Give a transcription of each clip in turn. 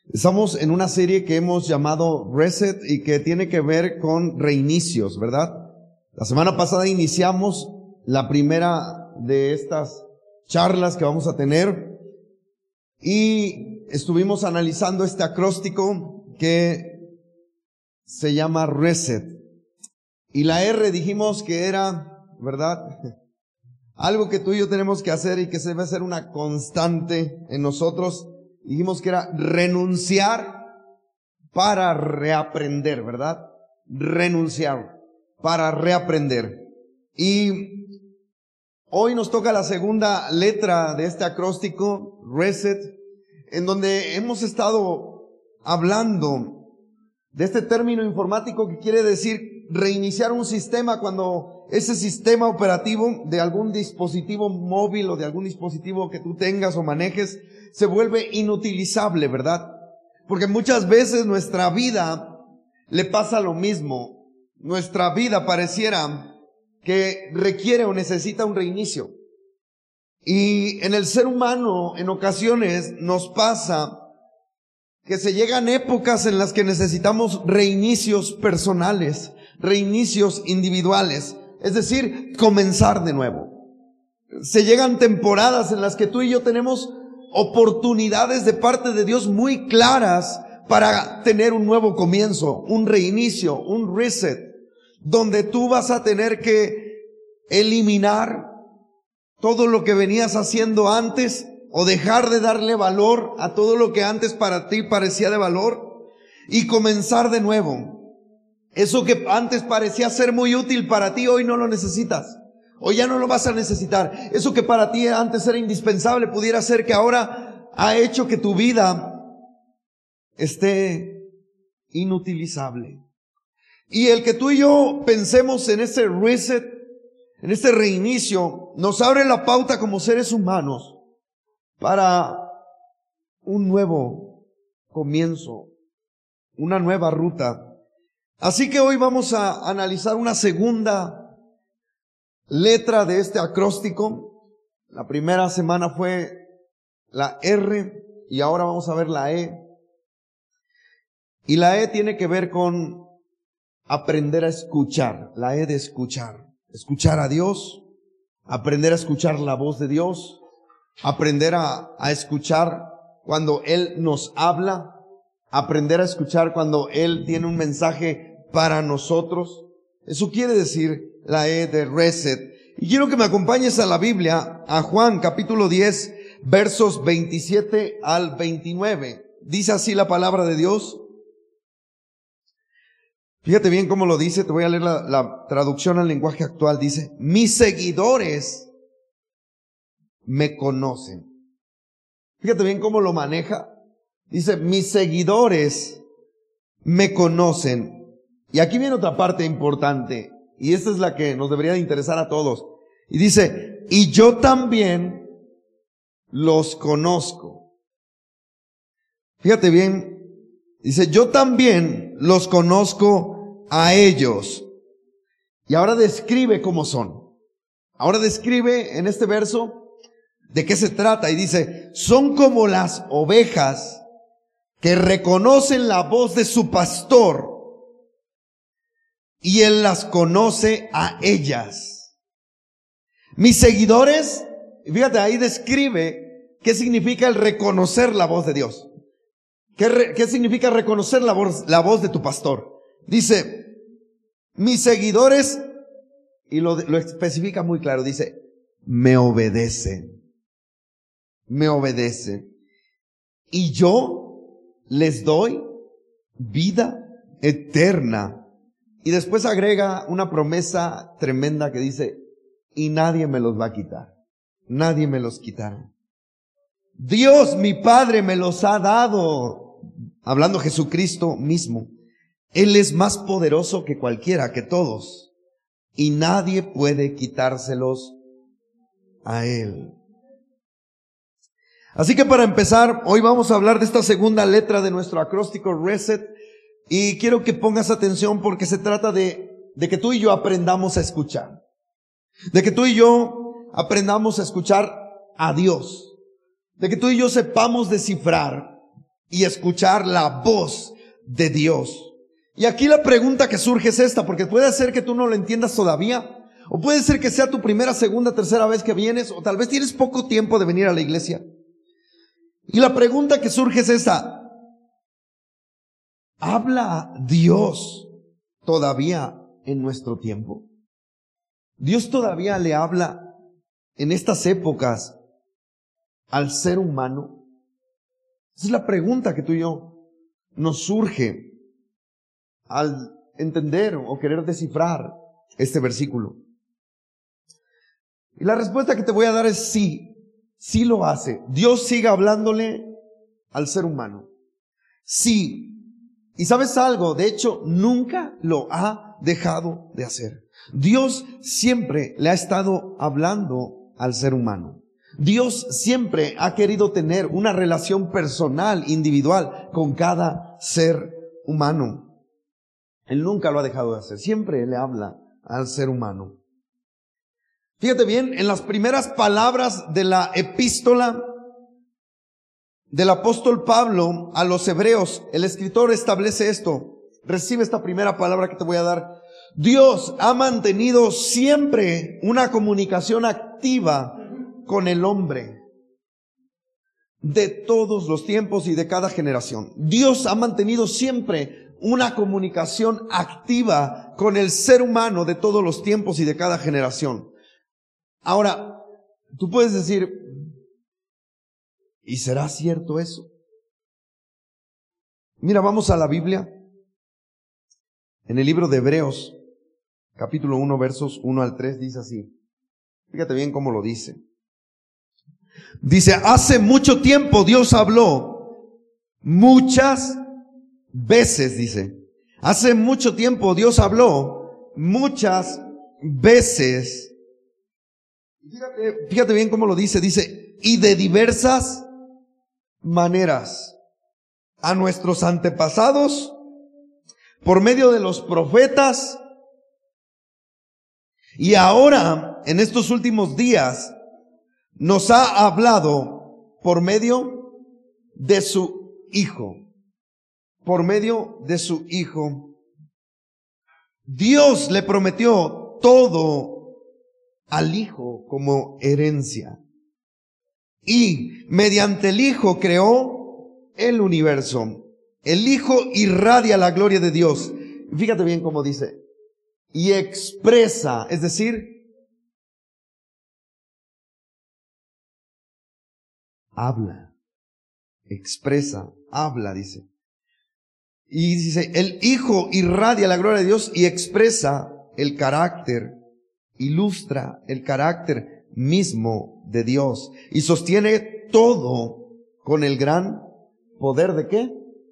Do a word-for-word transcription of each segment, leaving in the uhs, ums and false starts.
Estamos en una serie que hemos llamado Reset y que tiene que ver con reinicios, ¿verdad? La semana pasada iniciamos la primera de estas charlas que vamos a tener y estuvimos analizando este acróstico que se llama Reset. Y la R dijimos que era, ¿verdad?, algo que tú y yo tenemos que hacer y que se debe hacer una constante en nosotros. Dijimos que era renunciar para reaprender, ¿verdad? Renunciar para reaprender. Y hoy nos toca la segunda letra de este acróstico, Reset, en donde hemos estado hablando de este término informático que quiere decir reiniciar un sistema cuando ese sistema operativo de algún dispositivo móvil o de algún dispositivo que tú tengas o manejes se vuelve inutilizable, ¿verdad? Porque muchas veces nuestra vida le pasa lo mismo. Nuestra vida pareciera que requiere o necesita un reinicio. Y en el ser humano, en ocasiones, nos pasa que se llegan épocas en las que necesitamos reinicios personales, reinicios individuales, es decir, comenzar de nuevo. Se llegan temporadas en las que tú y yo tenemos oportunidades de parte de Dios muy claras para tener un nuevo comienzo, un reinicio, un reset, donde tú vas a tener que eliminar todo lo que venías haciendo antes o dejar de darle valor a todo lo que antes para ti parecía de valor y comenzar de nuevo. Eso que antes parecía ser muy útil para ti, hoy no lo necesitas. Hoy ya no lo vas a necesitar. Eso que para ti antes era indispensable, pudiera ser que ahora ha hecho que tu vida esté inutilizable. Y el que tú y yo pensemos en ese reset, en este reinicio, nos abre la pauta como seres humanos para un nuevo comienzo, una nueva ruta. Así que hoy vamos a analizar una segunda letra de este acróstico. La primera semana fue la R y ahora vamos a ver la E. Y la E tiene que ver con aprender a escuchar, la E de escuchar. Escuchar a Dios, aprender a escuchar la voz de Dios, aprender a, a escuchar cuando Él nos habla, aprender a escuchar cuando Él tiene un mensaje para nosotros. Eso quiere decir la E de Reset. Y quiero que me acompañes a la Biblia, a Juan capítulo diez, versos veintisiete al veintinueve. Dice así la palabra de Dios. Fíjate bien cómo lo dice, te voy a leer la, la traducción al lenguaje actual. Dice, mis seguidores me conocen. Fíjate bien cómo lo maneja. Dice, mis seguidores me conocen. Y aquí viene otra parte importante, y esta es la que nos debería de interesar a todos. Y dice, y yo también los conozco. Fíjate bien, dice, yo también los conozco a ellos. Y ahora describe cómo son. Ahora describe en este verso de qué se trata. Y dice, son como las ovejas que reconocen la voz de su pastor, y él las conoce a ellas. Mis seguidores, fíjate, ahí describe qué significa el reconocer la voz de Dios. ¿Qué, re, qué significa reconocer la voz, la voz de tu pastor? Dice, mis seguidores, y lo, lo especifica muy claro, dice, me obedecen. Me obedecen. Y yo les doy vida eterna. Y después agrega una promesa tremenda que dice, y nadie me los va a quitar. Nadie me los quitará. Dios, mi Padre, me los ha dado. Hablando Jesucristo mismo. Él es más poderoso que cualquiera, que todos. Y nadie puede quitárselos a Él. Así que para empezar, hoy vamos a hablar de esta segunda letra de nuestro acróstico Reset. Y quiero que pongas atención porque se trata de, de que tú y yo aprendamos a escuchar. De que tú y yo aprendamos a escuchar a Dios. De que tú y yo sepamos descifrar y escuchar la voz de Dios. Y aquí la pregunta que surge es esta, porque puede ser que tú no lo entiendas todavía, o puede ser que sea tu primera, segunda, tercera vez que vienes, o tal vez tienes poco tiempo de venir a la iglesia. Y la pregunta que surge es esta: ¿habla Dios todavía en nuestro tiempo? ¿Dios todavía le habla en estas épocas al ser humano? Esa es la pregunta que tú y yo nos surge al entender o querer descifrar este versículo. Y la respuesta que te voy a dar es sí, sí lo hace. Dios sigue hablándole al ser humano. Sí. Y ¿sabes algo? De hecho, nunca lo ha dejado de hacer. Dios siempre le ha estado hablando al ser humano. Dios siempre ha querido tener una relación personal, individual, con cada ser humano. Él nunca lo ha dejado de hacer. Siempre le habla al ser humano. Fíjate bien, en las primeras palabras de la epístola del apóstol Pablo a los hebreos, el escritor establece esto. Recibe esta primera palabra que te voy a dar. Dios ha mantenido siempre una comunicación activa con el hombre de todos los tiempos y de cada generación. Dios ha mantenido siempre una comunicación activa con el ser humano de todos los tiempos y de cada generación. Ahora, tú puedes decir, ¿y será cierto eso? Mira, vamos a la Biblia. En el libro de Hebreos, capítulo uno, versos uno al tres, dice así. Fíjate bien cómo lo dice. Dice, hace mucho tiempo Dios habló muchas veces, dice. Hace mucho tiempo Dios habló muchas veces. Fíjate, fíjate bien cómo lo dice. Dice, y de diversas maneras a nuestros antepasados por medio de los profetas, y ahora en estos últimos días nos ha hablado por medio de su Hijo. Por medio de su Hijo. Dios le prometió todo al Hijo como herencia. Y mediante el Hijo creó el universo. El Hijo irradia la gloria de Dios. Fíjate bien cómo dice. Y expresa, es decir, habla, expresa, habla, dice. Y dice, el Hijo irradia la gloria de Dios y expresa el carácter, ilustra el carácter mismo de Dios. Y sostiene todo con el gran poder de ¿qué?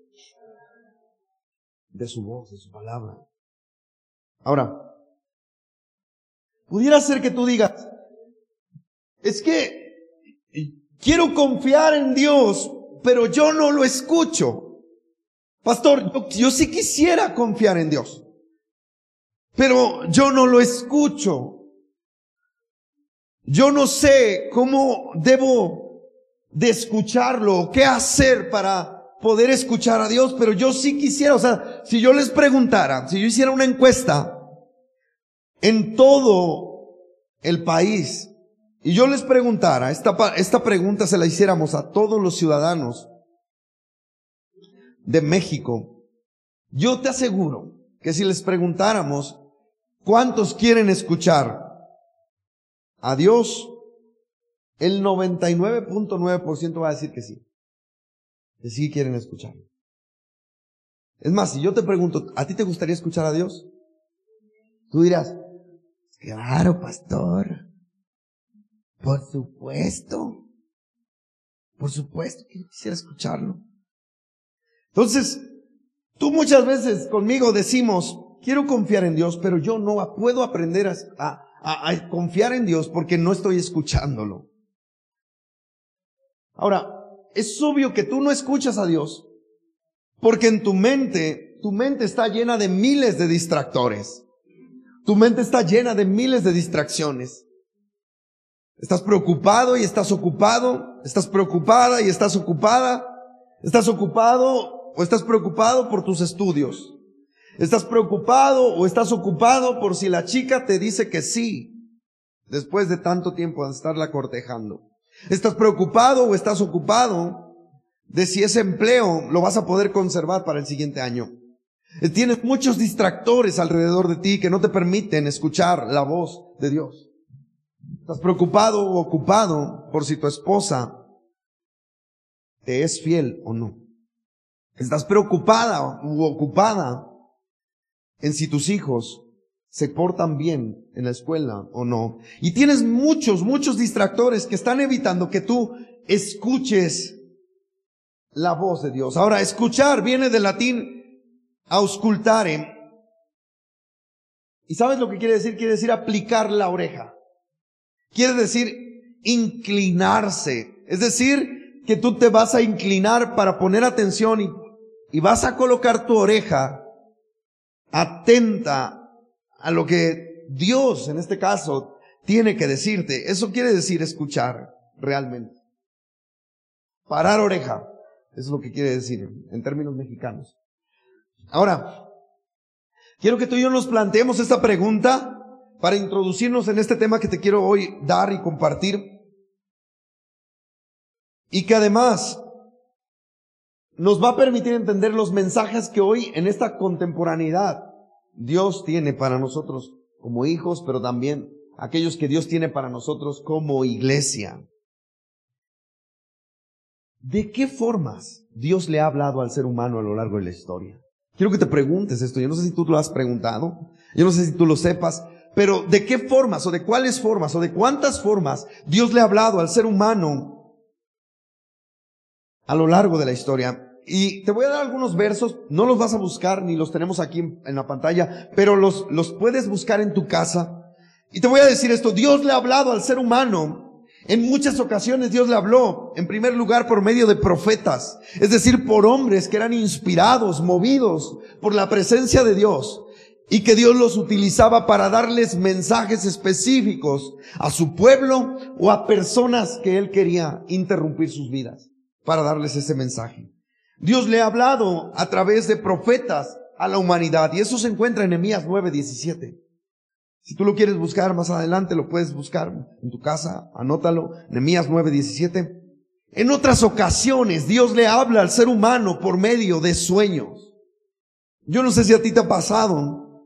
De su voz, de su palabra. Ahora, pudiera ser que tú digas, es que quiero confiar en Dios, pero yo no lo escucho. Pastor, yo, yo sí quisiera confiar en Dios, pero yo no lo escucho. Yo no sé cómo debo de escucharlo, qué hacer para poder escuchar a Dios, pero yo sí quisiera. O sea, si yo les preguntara, si yo hiciera una encuesta en todo el país, y yo les preguntara, esta, esta pregunta se la hiciéramos a todos los ciudadanos de México, yo te aseguro que si les preguntáramos cuántos quieren escuchar a Dios, el noventa y nueve punto nueve por ciento va a decir que sí, que sí quieren escuchar. Es más, si yo te pregunto, ¿a ti te gustaría escuchar a Dios? Tú dirás, claro, pastor, por supuesto, por supuesto que quisiera escucharlo. Entonces, tú muchas veces conmigo decimos, quiero confiar en Dios, pero yo no puedo aprender a, a, a confiar en Dios porque no estoy escuchándolo. Ahora, es obvio que tú no escuchas a Dios porque en tu mente, tu mente está llena de miles de distractores. Tu mente está llena de miles de distracciones. Estás preocupado y estás ocupado, estás preocupada y estás ocupada. ¿Estás ocupado o estás preocupado por tus estudios? ¿Estás preocupado o estás ocupado por si la chica te dice que sí, después de tanto tiempo de estarla cortejando? ¿Estás preocupado o estás ocupado de si ese empleo lo vas a poder conservar para el siguiente año? Tienes muchos distractores alrededor de ti que no te permiten escuchar la voz de Dios. ¿Estás preocupado o ocupado por si tu esposa te es fiel o no? ¿Estás preocupada u ocupada en si tus hijos se portan bien en la escuela o no? Y tienes muchos, muchos distractores que están evitando que tú escuches la voz de Dios. Ahora, escuchar viene del latín auscultare. ¿Y sabes lo que quiere decir? Quiere decir aplicar la oreja. Quiere decir inclinarse. Es decir, que tú te vas a inclinar para poner atención y, y vas a colocar tu oreja atenta a lo que Dios, en este caso, tiene que decirte. Eso quiere decir escuchar realmente. Parar oreja. Eso es lo que quiere decir en términos mexicanos. Ahora, quiero que tú y yo nos planteemos esta pregunta para introducirnos en este tema que te quiero hoy dar y compartir. Y que además nos va a permitir entender los mensajes que hoy en esta contemporaneidad Dios tiene para nosotros como hijos, pero también aquellos que Dios tiene para nosotros como iglesia. ¿De qué formas Dios le ha hablado al ser humano a lo largo de la historia? Quiero que te preguntes esto. Yo no sé si tú lo has preguntado, yo no sé si tú lo sepas, pero ¿de qué formas o de cuáles formas o de cuántas formas Dios le ha hablado al ser humano a lo largo de la historia? Y te voy a dar algunos versos, no los vas a buscar ni los tenemos aquí en, en la pantalla, pero los, los puedes buscar en tu casa. Y te voy a decir esto: Dios le ha hablado al ser humano. En muchas ocasiones Dios le habló, en primer lugar, por medio de profetas, es decir, por hombres que eran inspirados, movidos por la presencia de Dios, y que Dios los utilizaba para darles mensajes específicos a su pueblo o a personas que Él quería interrumpir sus vidas, para darles ese mensaje. Dios le ha hablado a través de profetas a la humanidad, y eso se encuentra en Nehemías nueve diecisiete. Si tú lo quieres buscar más adelante, lo puedes buscar en tu casa, anótalo, Nehemías nueve diecisiete. En otras ocasiones, Dios le habla al ser humano por medio de sueños. Yo no sé si a ti te ha pasado,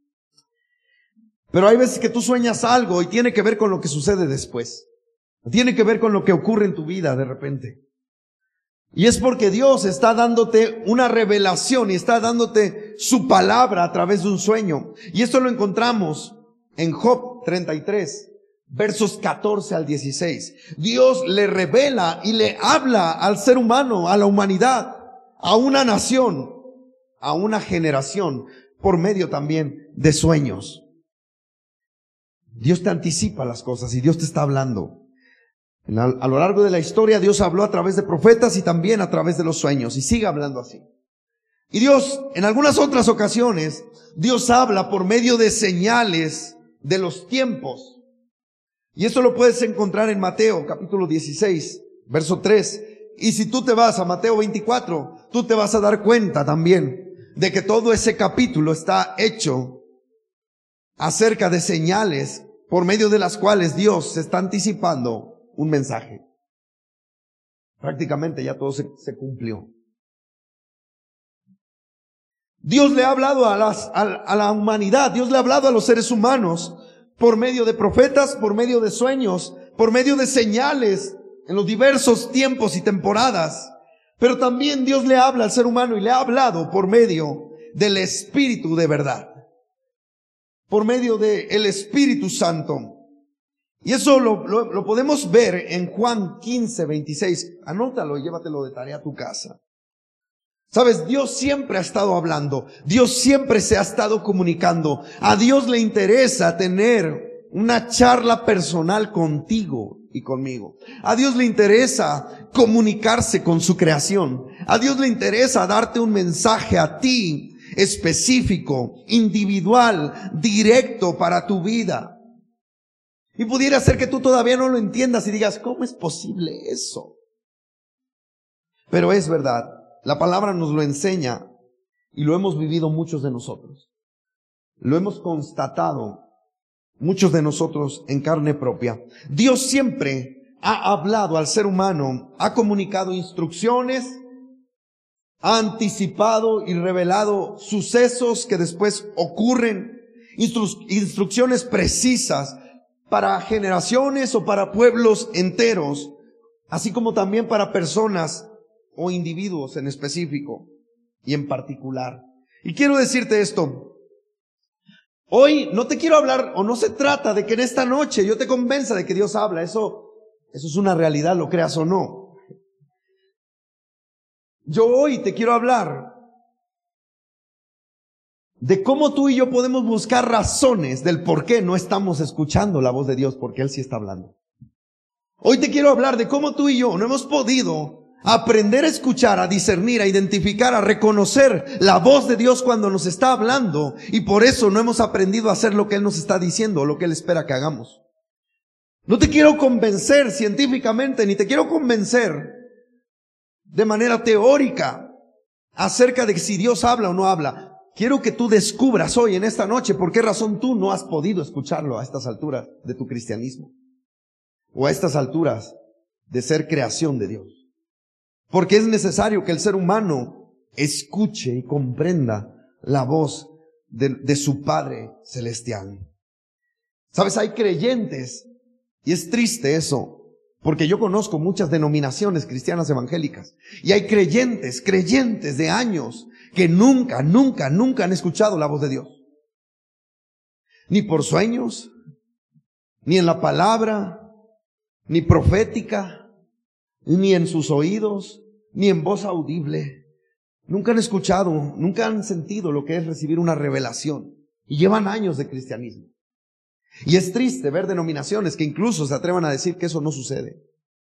pero hay veces que tú sueñas algo y tiene que ver con lo que sucede después. Tiene que ver con lo que ocurre en tu vida de repente. Y es porque Dios está dándote una revelación y está dándote su palabra a través de un sueño. Y esto lo encontramos en Job treinta y tres, versos catorce al dieciséis. Dios le revela y le habla al ser humano, a la humanidad, a una nación, a una generación, por medio también de sueños. Dios te anticipa las cosas y Dios te está hablando. A lo largo de la historia Dios habló a través de profetas y también a través de los sueños, y sigue hablando así. Y Dios, en algunas otras ocasiones, Dios habla por medio de señales de los tiempos. Y esto lo puedes encontrar en Mateo capítulo dieciséis, verso tres. Y si tú te vas a Mateo veinticuatro, tú te vas a dar cuenta también de que todo ese capítulo está hecho acerca de señales por medio de las cuales Dios se está anticipando un mensaje. Prácticamente ya todo se, se cumplió. Dios le ha hablado a, las, a, a la humanidad, Dios le ha hablado a los seres humanos por medio de profetas, por medio de sueños, por medio de señales en los diversos tiempos y temporadas. Pero también Dios le habla al ser humano y le ha hablado por medio del Espíritu de verdad, por medio del Espíritu Santo. Y eso lo, lo, lo podemos ver en Juan quince veintiséis. Anótalo y llévatelo de tarea a tu casa. Sabes, Dios siempre ha estado hablando. Dios siempre se ha estado comunicando. A Dios le interesa tener una charla personal contigo y conmigo. A Dios le interesa comunicarse con su creación. A Dios le interesa darte un mensaje a ti específico, individual, directo para tu vida. Y pudiera ser que tú todavía no lo entiendas y digas, ¿cómo es posible eso? Pero es verdad. La palabra nos lo enseña y lo hemos vivido muchos de nosotros. Lo hemos constatado muchos de nosotros en carne propia. Dios siempre ha hablado al ser humano, ha comunicado instrucciones, ha anticipado y revelado sucesos que después ocurren, instru- instrucciones precisas para generaciones o para pueblos enteros, así como también para personas o individuos en específico y en particular. Y quiero decirte esto. Hoy no te quiero hablar, o no se trata de que en esta noche yo te convenza de que Dios habla. Eso, eso es una realidad, lo creas o no. Yo hoy te quiero hablar de cómo tú y yo podemos buscar razones del por qué no estamos escuchando la voz de Dios, porque Él sí está hablando. Hoy te quiero hablar de cómo tú y yo no hemos podido aprender a escuchar, a discernir, a identificar, a reconocer la voz de Dios cuando nos está hablando, y por eso no hemos aprendido a hacer lo que Él nos está diciendo o lo que Él espera que hagamos. No te quiero convencer científicamente, ni te quiero convencer de manera teórica acerca de si Dios habla o no habla. Quiero que tú descubras hoy, en esta noche, por qué razón tú no has podido escucharlo a estas alturas de tu cristianismo, o a estas alturas de ser creación de Dios. Porque es necesario que el ser humano escuche y comprenda la voz de, de su Padre Celestial. Sabes, hay creyentes, y es triste eso, porque yo conozco muchas denominaciones cristianas evangélicas, y hay creyentes, creyentes de años, que nunca, nunca, nunca han escuchado la voz de Dios. Ni por sueños, ni en la palabra, ni profética, ni en sus oídos, ni en voz audible. Nunca han escuchado, nunca han sentido lo que es recibir una revelación. Y llevan años de cristianismo. Y es triste ver denominaciones que incluso se atrevan a decir que eso no sucede.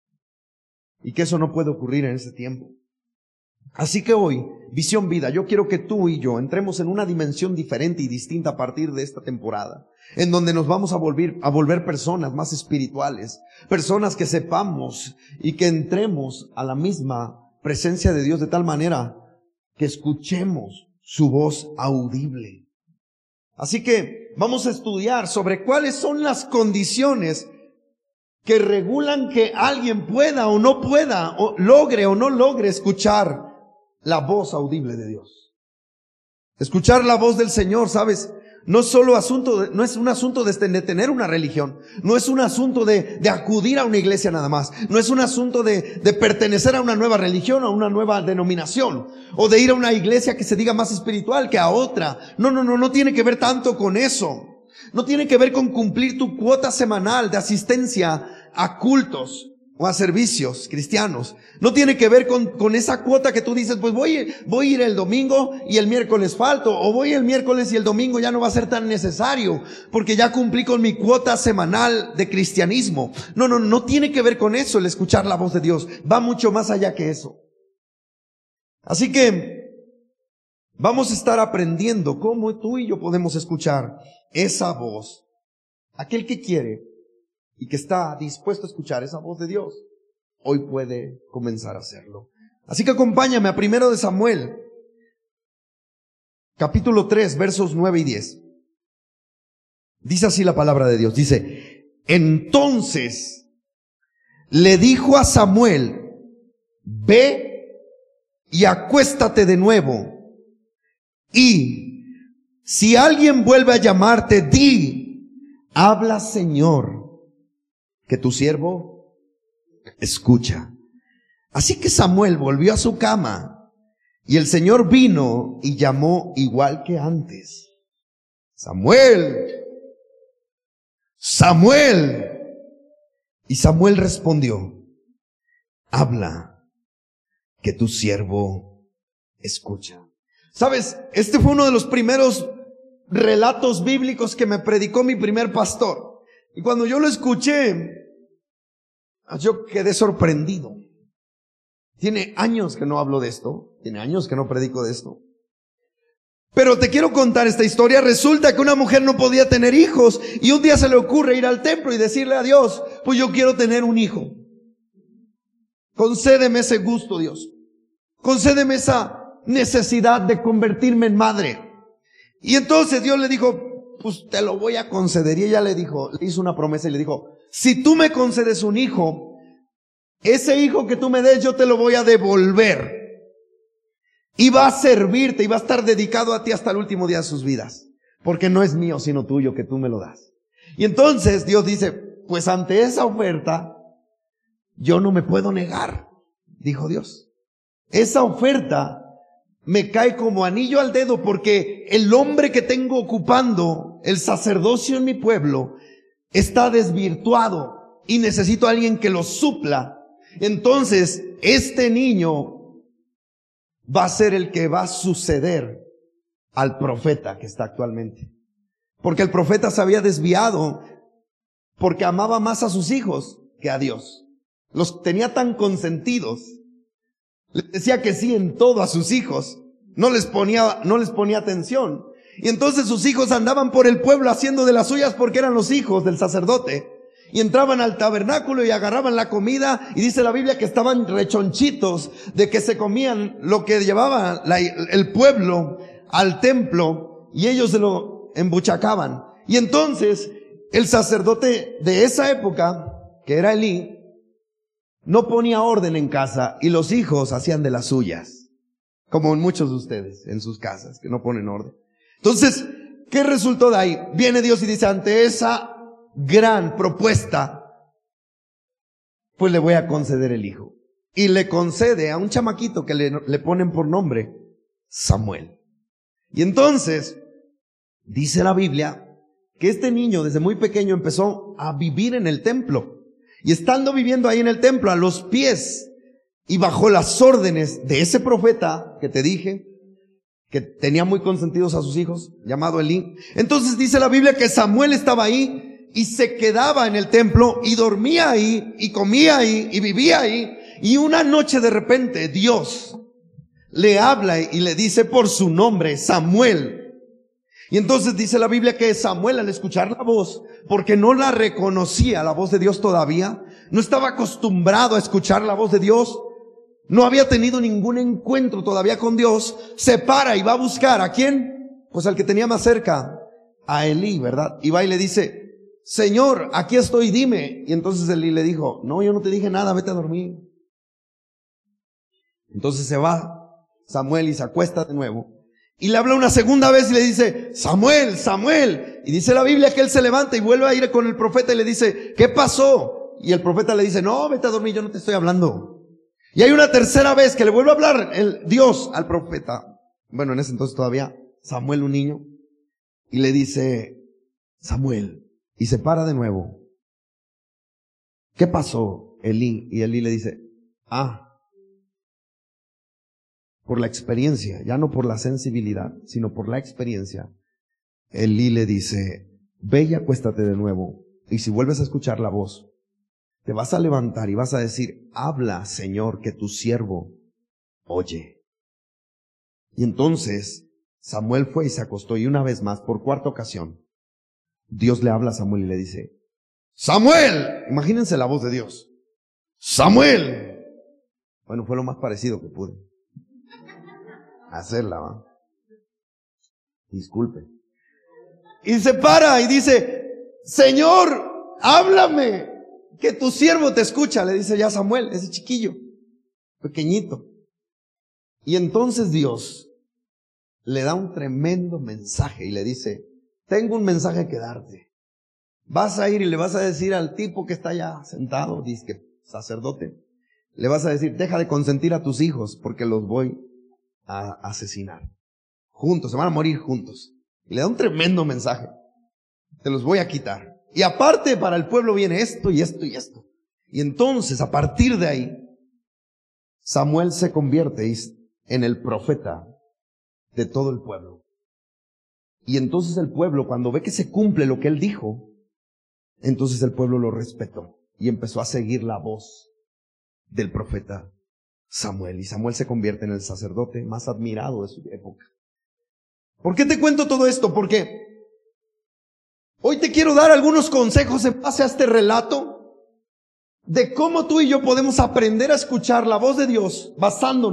Y que eso no puede ocurrir en ese tiempo. Así que hoy, Visión Vida, yo quiero que tú y yo entremos en una dimensión diferente y distinta a partir de esta temporada, en donde nos vamos a volver, a volver personas más espirituales, personas que sepamos y que entremos a la misma presencia de Dios de tal manera que escuchemos su voz audible. Así que vamos a estudiar sobre cuáles son las condiciones que regulan que alguien pueda o no pueda, o logre o no logre escuchar la voz audible de Dios. Escuchar la voz del Señor, ¿sabes? No es solo asunto de, no es un asunto de, de tener una religión, no es un asunto de, de acudir a una iglesia nada más, no es un asunto de, de pertenecer a una nueva religión o a una nueva denominación, o de ir a una iglesia que se diga más espiritual que a otra. No, no, no, no tiene que ver tanto con eso. No tiene que ver con cumplir tu cuota semanal de asistencia a cultos o a servicios cristianos. No tiene que ver con, con esa cuota que tú dices, pues voy, voy a ir el domingo y el miércoles falto, o voy el miércoles y el domingo ya no va a ser tan necesario, porque ya cumplí con mi cuota semanal de cristianismo. No, no, no tiene que ver con eso el escuchar la voz de Dios. Va mucho más allá que eso. Así que vamos a estar aprendiendo cómo tú y yo podemos escuchar esa voz. Aquel que quiere y que está dispuesto a escuchar esa voz de Dios, hoy puede comenzar a hacerlo. Así que acompáñame a Primero de Samuel, capítulo tres, versos nueve y diez. Dice así la palabra de Dios. Dice: entonces le dijo a Samuel: ve y acuéstate de nuevo, y si alguien vuelve a llamarte, di: habla, Señor, que tu siervo escucha. Así que Samuel volvió a su cama, y el Señor vino y llamó igual que antes: Samuel, Samuel. Y Samuel respondió: habla, que tu siervo escucha. ¿Sabes? Este fue uno de los primeros relatos bíblicos que me predicó mi primer pastor. Y cuando yo lo escuché, yo quedé sorprendido. Tiene años que no hablo de esto, tiene años que no predico de esto. Pero te quiero contar esta historia. Resulta que una mujer no podía tener hijos, y un día se le ocurre ir al templo y decirle a Dios: pues yo quiero tener un hijo. Concédeme ese gusto, Dios. concédeme esa necesidad de convertirme en madre. Y entonces Dios le dijo, pues te lo voy a conceder. Y ella le dijo, le hizo una promesa y le dijo, si tú me concedes un hijo, ese hijo que tú me des yo te lo voy a devolver. Y va a servirte y va a estar dedicado a ti hasta el último día de sus vidas. Porque no es mío sino tuyo, que tú me lo das. Y entonces Dios dice, pues ante esa oferta, yo no me puedo negar, dijo Dios. Esa oferta me cae como anillo al dedo, porque el hombre que tengo ocupando el sacerdocio en mi pueblo está desvirtuado y necesito a alguien que lo supla. Entonces, este niño va a ser el que va a suceder al profeta que está actualmente. Porque el profeta se había desviado porque amaba más a sus hijos que a Dios. Los tenía tan consentidos. Les decía que sí en todo a sus hijos. No les ponía, no les ponía atención. Y entonces sus hijos andaban por el pueblo haciendo de las suyas porque eran los hijos del sacerdote. Y entraban al tabernáculo y agarraban la comida, y dice la Biblia que estaban rechonchitos de que se comían lo que llevaba la, el pueblo al templo, y ellos se lo embuchacaban. Y entonces el sacerdote de esa época, que era Elí, no ponía orden en casa, y los hijos hacían de las suyas, como muchos de ustedes en sus casas, que no ponen orden. Entonces, ¿qué resultó de ahí? Viene Dios y dice, ante esa gran propuesta, pues le voy a conceder el hijo. Y le concede a un chamaquito que le, le ponen por nombre Samuel. Y entonces, dice la Biblia, que este niño desde muy pequeño empezó a vivir en el templo. Y estando viviendo ahí en el templo, a los pies y bajo las órdenes de ese profeta que te dije, que tenía muy consentidos a sus hijos, llamado Elí. Entonces dice la Biblia que Samuel estaba ahí y se quedaba en el templo y dormía ahí y comía ahí y vivía ahí. Y una noche de repente Dios le habla y le dice por su nombre, Samuel. Y entonces dice la Biblia que Samuel, al escuchar la voz, porque no la reconocía, la voz de Dios todavía, no estaba acostumbrado a escuchar la voz de Dios, no había tenido ningún encuentro todavía con Dios, se para y va a buscar ¿a quién? Pues al que tenía más cerca, a Elí, ¿verdad? Y va y le dice, Señor, aquí estoy, dime. Y entonces Elí le dijo, no, yo no te dije nada, vete a dormir. Entonces se va Samuel y se acuesta de nuevo. Y le habla una segunda vez y le dice, Samuel, Samuel. Y dice la Biblia que él se levanta y vuelve a ir con el profeta y le dice, ¿qué pasó? Y el profeta le dice, no, vete a dormir, yo no te estoy hablando. Y hay una tercera vez que le vuelve a hablar el Dios al profeta. Bueno, en ese entonces todavía Samuel un niño. Y le dice, Samuel. Y se para de nuevo. ¿Qué pasó, Elí? Y Elí le dice, ah, por la experiencia, ya no por la sensibilidad, sino por la experiencia. Elí le dice, ve y acuéstate de nuevo. Y si vuelves a escuchar la voz, te vas a levantar y vas a decir, habla, Señor, que tu siervo oye. Y entonces Samuel fue y se acostó, y una vez más, por cuarta ocasión, Dios le habla a Samuel y le dice, Samuel, imagínense la voz de Dios, Samuel. Bueno, fue lo más parecido que pude hacerla, ¿va? Disculpe. Y se para y dice, Señor, háblame, que tu siervo te escucha. Le dice ya Samuel, ese chiquillo, pequeñito. Y entonces Dios le da un tremendo mensaje y le dice, tengo un mensaje que darte. Vas a ir y le vas a decir al tipo que está allá sentado, dice que sacerdote, le vas a decir, deja de consentir a tus hijos porque los voy a asesinar. Juntos, se van a morir juntos. Y le da un tremendo mensaje. Te los voy a quitar. Y aparte para el pueblo viene esto y esto y esto. Y entonces a partir de ahí, Samuel se convierte en el profeta de todo el pueblo. Y entonces el pueblo, cuando ve que se cumple lo que él dijo, entonces el pueblo lo respetó y empezó a seguir la voz del profeta Samuel. Y Samuel se convierte en el sacerdote más admirado de su época. ¿Por qué te cuento todo esto? Porque hoy te quiero dar algunos consejos en base a este relato de cómo tú y yo podemos aprender a escuchar la voz de Dios basándonos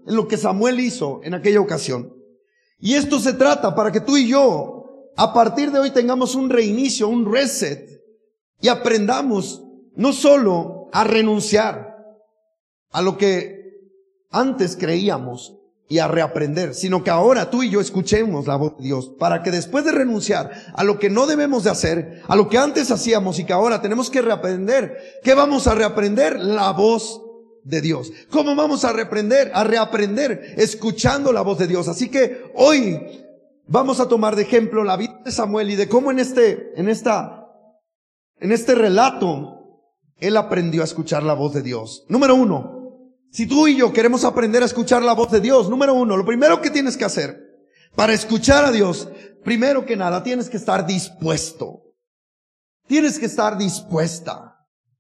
en lo que Samuel hizo en aquella ocasión. Y esto se trata para que tú y yo, a partir de hoy, tengamos un reinicio, un reset, y aprendamos no solo a renunciar a lo que antes creíamos y a reaprender, sino que ahora tú y yo escuchemos la voz de Dios, para que después de renunciar a lo que no debemos de hacer, a lo que antes hacíamos y que ahora tenemos que reaprender, ¿qué vamos a reaprender? La voz de Dios. ¿Cómo vamos a reaprender? A reaprender escuchando la voz de Dios. Así que hoy vamos a tomar de ejemplo la vida de Samuel y de cómo en este, en esta, en este relato él aprendió a escuchar la voz de Dios. Número uno, si tú y yo queremos aprender a escuchar la voz de Dios, número uno, lo primero que tienes que hacer para escuchar a Dios, primero que nada, tienes que estar dispuesto. Tienes que estar dispuesta.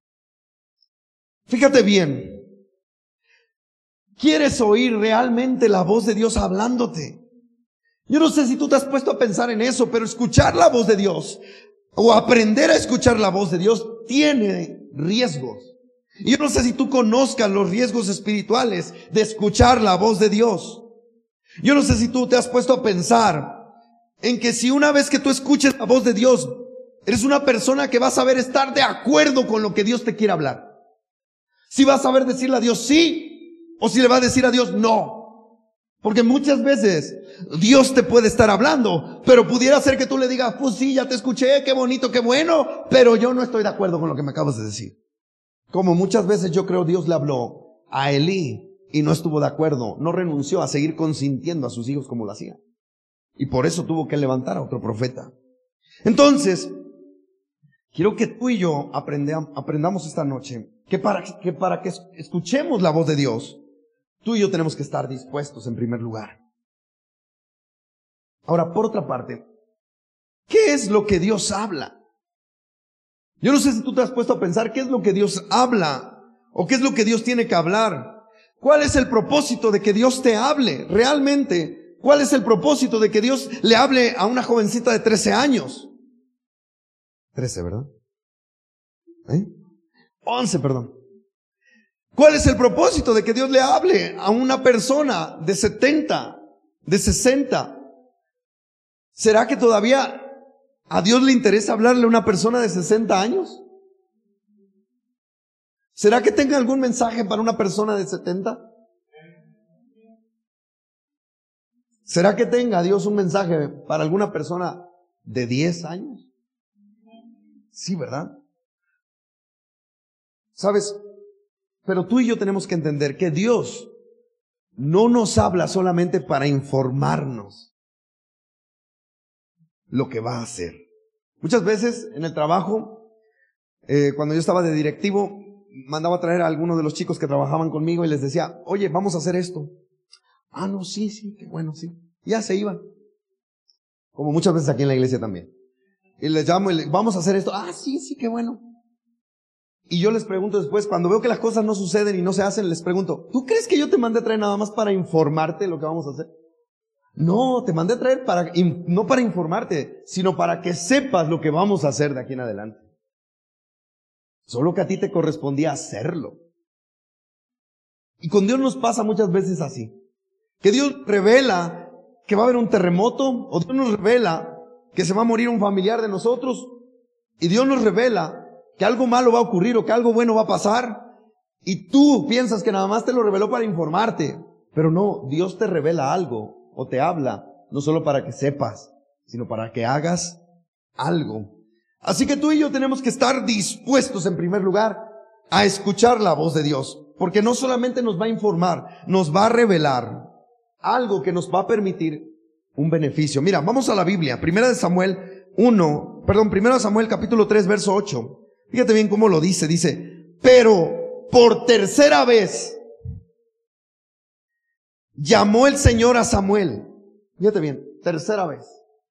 Fíjate bien. ¿Quieres oír realmente la voz de Dios hablándote? Yo no sé si tú te has puesto a pensar en eso, pero escuchar la voz de Dios o aprender a escuchar la voz de Dios tiene riesgos. Y yo no sé si tú conozcas los riesgos espirituales de escuchar la voz de Dios. Yo no sé si tú te has puesto a pensar en que si una vez que tú escuches la voz de Dios, eres una persona que va a saber estar de acuerdo con lo que Dios te quiere hablar. Si vas a saber decirle a Dios sí, o si le va a decir a Dios no. Porque muchas veces Dios te puede estar hablando, pero pudiera ser que tú le digas, pues sí, ya te escuché, qué bonito, qué bueno, pero yo no estoy de acuerdo con lo que me acabas de decir. Como muchas veces yo creo Dios le habló a Elí y no estuvo de acuerdo, no renunció a seguir consintiendo a sus hijos como lo hacía. Y por eso tuvo que levantar a otro profeta. Entonces, quiero que tú y yo aprendam, aprendamos esta noche que para, que para que escuchemos la voz de Dios, tú y yo tenemos que estar dispuestos en primer lugar. Ahora, por otra parte, ¿qué es lo que Dios habla? Yo no sé si tú te has puesto a pensar qué es lo que Dios habla o qué es lo que Dios tiene que hablar. ¿Cuál es el propósito de que Dios te hable realmente? ¿Cuál es el propósito de que Dios le hable a una jovencita de trece años? trece, ¿verdad? ¿Eh? once, perdón. ¿Cuál es el propósito de que Dios le hable a una persona de setenta, de sesenta? ¿Será que todavía a Dios le interesa hablarle a una persona de sesenta años? ¿Será que tenga algún mensaje para una persona de setenta? ¿Será que tenga Dios un mensaje para alguna persona de diez años? Sí, ¿verdad? ¿Sabes? Pero tú y yo tenemos que entender que Dios no nos habla solamente para informarnos lo que va a hacer. Muchas veces en el trabajo, eh, cuando yo estaba de directivo, mandaba a traer a algunos de los chicos que trabajaban conmigo y les decía, oye, vamos a hacer esto. Ah, no, sí, sí, qué bueno, sí. Ya se iban. Como muchas veces aquí en la iglesia también. Y les llamo y les, vamos a hacer esto. Ah, sí, sí, qué bueno. Y yo les pregunto después, cuando veo que las cosas no suceden y no se hacen, les pregunto, ¿tú crees que yo te mandé a traer nada más para informarte de lo que vamos a hacer? No, te mandé a traer para, no para informarte, sino para que sepas lo que vamos a hacer de aquí en adelante. Solo que a ti te correspondía hacerlo. Y con Dios nos pasa muchas veces así. Que Dios revela que va a haber un terremoto, o Dios nos revela que se va a morir un familiar de nosotros, y Dios nos revela que algo malo va a ocurrir o que algo bueno va a pasar, y tú piensas que nada más te lo reveló para informarte, pero no, Dios te revela algo o te habla, no solo para que sepas, sino para que hagas algo. Así que tú y yo tenemos que estar dispuestos en primer lugar a escuchar la voz de Dios, porque no solamente nos va a informar, nos va a revelar algo que nos va a permitir un beneficio. Mira, vamos a la Biblia, Primera de Samuel uno, perdón, Primera de Samuel capítulo tres, verso ocho. Fíjate bien cómo lo dice, dice, pero por tercera vez llamó el Señor a Samuel. Fíjate bien, tercera vez.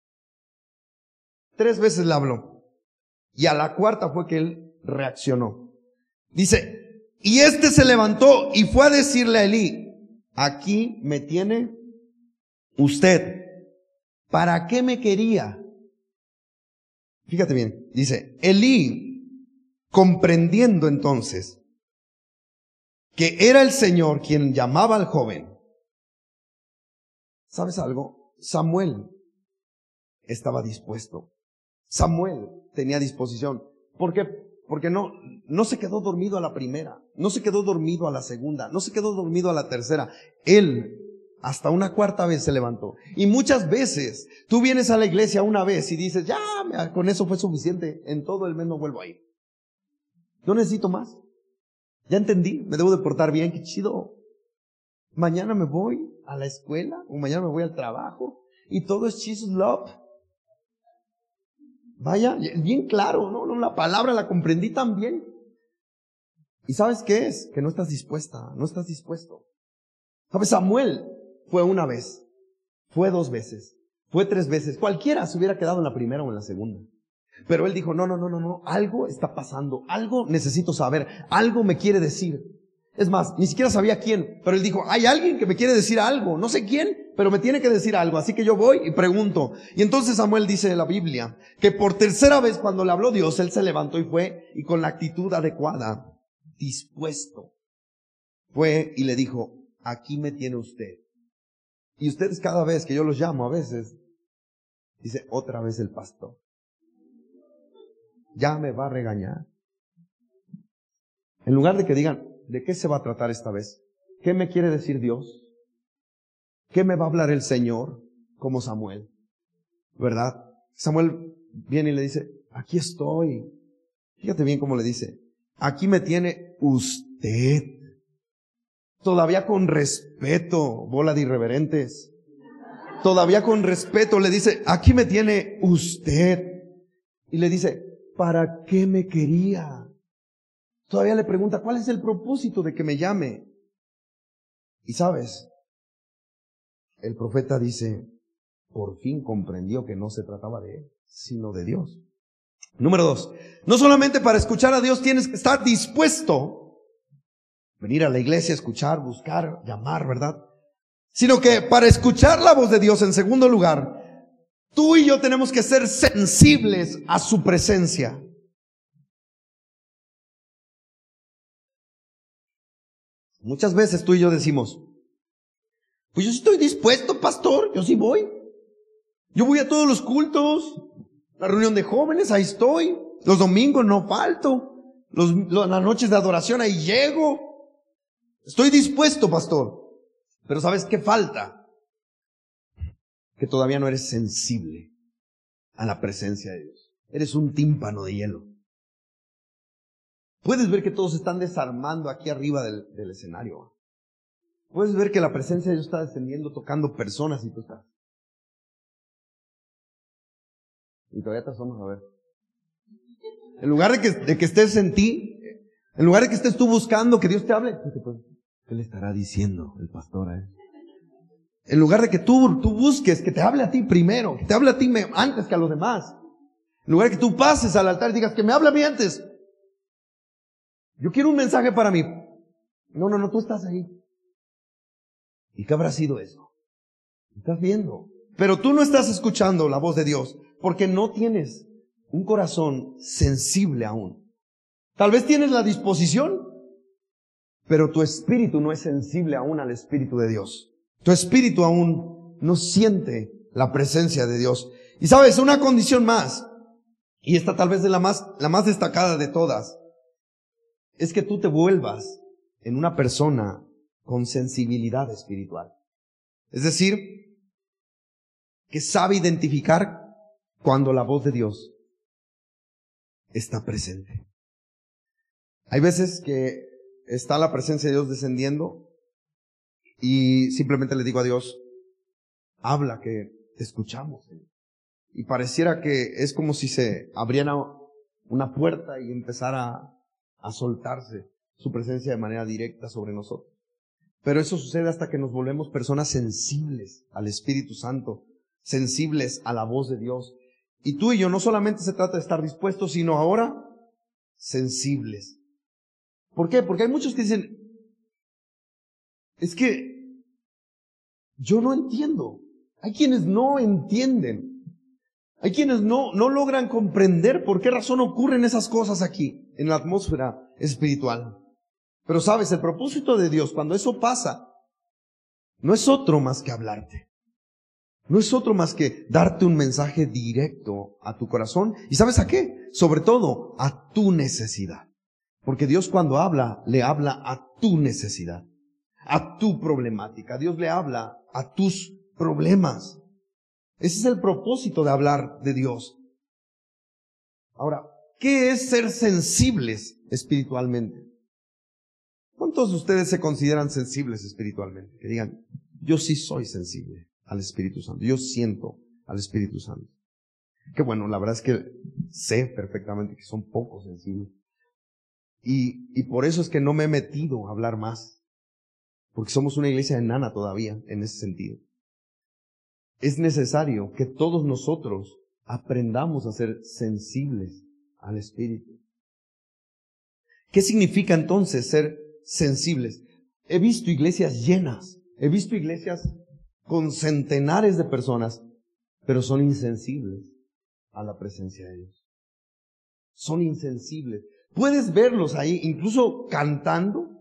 Tres veces le habló. Y a la cuarta fue que él reaccionó. Dice, y este se levantó y fue a decirle a Elí, aquí me tiene usted. ¿Para qué me quería? Fíjate bien, dice, Elí, comprendiendo entonces que era el Señor quien llamaba al joven, ¿Sabes algo? Samuel estaba dispuesto. Samuel tenía disposición. ¿Por qué? Porque no, no se quedó dormido a la primera, no se quedó dormido a la segunda, no se quedó dormido a la tercera. Él hasta una cuarta vez se levantó. Y muchas veces tú vienes a la iglesia una vez y dices, ya, con eso fue suficiente, en todo el mes no vuelvo a ir. No necesito más. Ya entendí, me debo de portar bien, qué chido. Mañana me voy a la escuela o mañana me voy al trabajo y todo es Jesus Love. Vaya, bien claro, ¿no? La palabra la comprendí tan bien. ¿Y sabes qué es? Que no estás dispuesta, no estás dispuesto. ¿Sabes? Samuel fue una vez, fue dos veces, fue tres veces. Cualquiera se hubiera quedado en la primera o en la segunda. Pero él dijo, no, no, no, no, no, algo está pasando, algo necesito saber, algo me quiere decir. Es más, ni siquiera sabía quién, pero él dijo, hay alguien que me quiere decir algo, no sé quién, pero me tiene que decir algo, así que yo voy y pregunto. Y entonces Samuel dice en la Biblia que por tercera vez cuando le habló Dios, él se levantó y fue, y con la actitud adecuada, dispuesto, fue y le dijo, aquí me tiene usted. Y ustedes cada vez que yo los llamo a veces, dice, otra vez el pastor. Ya me va a regañar. En lugar de que digan, ¿de qué se va a tratar esta vez? ¿Qué me quiere decir Dios? ¿Qué me va a hablar el Señor? Como Samuel, ¿verdad? Samuel viene y le dice, aquí estoy. Fíjate bien cómo le dice, aquí me tiene usted. Todavía con respeto, bola de irreverentes. Todavía con respeto le dice, aquí me tiene usted. Y le dice, ¿para qué me quería? Todavía le pregunta, ¿cuál es el propósito de que me llame? Y sabes, el profeta dice, por fin comprendió que no se trataba de él, sino de Dios. Número dos, no solamente para escuchar a Dios tienes que estar dispuesto, venir a la iglesia, escuchar, buscar, llamar, ¿verdad? Sino que para escuchar la voz de Dios, en segundo lugar, tú y yo tenemos que ser sensibles a su presencia. Muchas veces tú y yo decimos, pues yo sí estoy dispuesto, pastor, yo sí voy. Yo voy a todos los cultos, la reunión de jóvenes, ahí estoy. Los domingos no falto. Los, los, las noches de adoración, ahí llego. Estoy dispuesto, pastor. Pero ¿sabes qué falta? Que todavía no eres sensible a la presencia de Dios. Eres un tímpano de hielo. Puedes ver que todos están desarmando aquí arriba del, del escenario. Puedes ver que la presencia de Dios está descendiendo, tocando personas y tú estás. Y todavía te asomas a ver. En lugar de que, de que estés en ti, en lugar de que estés tú buscando que Dios te hable, ¿qué le estará diciendo el pastor a él? En lugar de que tú, tú busques que te hable a ti primero, que te hable a ti antes que a los demás. En lugar de que tú pases al altar y digas que me hable a mí antes. Yo quiero un mensaje para mí. No, no, no, tú estás ahí. ¿Y qué habrá sido eso? Estás viendo. Pero tú no estás escuchando la voz de Dios porque no tienes un corazón sensible aún. Tal vez tienes la disposición, pero tu espíritu no es sensible aún al Espíritu de Dios. Tu espíritu aún no siente la presencia de Dios. Y sabes, una condición más, y esta tal vez es la más, la más destacada de todas, es que tú te vuelvas en una persona con sensibilidad espiritual. Es decir, que sabe identificar cuando la voz de Dios está presente. Hay veces que está la presencia de Dios descendiendo y simplemente le digo a Dios, habla, que te escuchamos. Y pareciera que es como si se abriera una puerta y empezara a soltarse su presencia de manera directa sobre nosotros. Pero eso sucede hasta que nos volvemos personas sensibles al Espíritu Santo, sensibles a la voz de Dios. Y tú y yo no solamente se trata de estar dispuestos, sino ahora sensibles. ¿Por qué? Porque hay muchos que dicen, es que yo no entiendo. Hay quienes no entienden. Hay quienes no, no logran comprender por qué razón ocurren esas cosas aquí, en la atmósfera espiritual. Pero sabes, el propósito de Dios, cuando eso pasa, no es otro más que hablarte. no es otro más que darte un mensaje directo a tu corazón. ¿Y sabes a qué? Sobre todo a tu necesidad. Porque Dios cuando habla, le habla a tu necesidad, a tu problemática. Dios le habla a tus problemas. Ese es el propósito de hablar de Dios. Ahora, ¿qué es ser sensibles espiritualmente? ¿Cuántos de ustedes se consideran sensibles espiritualmente? Que digan, yo sí soy sensible al Espíritu Santo. Yo siento al Espíritu Santo. Que bueno, la verdad es que sé perfectamente que son poco sensibles. Y, y por eso es que no me he metido a hablar más. Porque somos una iglesia enana todavía en ese sentido. Es necesario que todos nosotros aprendamos a ser sensibles al Espíritu. ¿Qué significa entonces ser sensibles? He visto iglesias llenas, he visto iglesias con centenares de personas, pero son insensibles a la presencia de Dios. Son insensibles. Puedes verlos ahí, incluso cantando,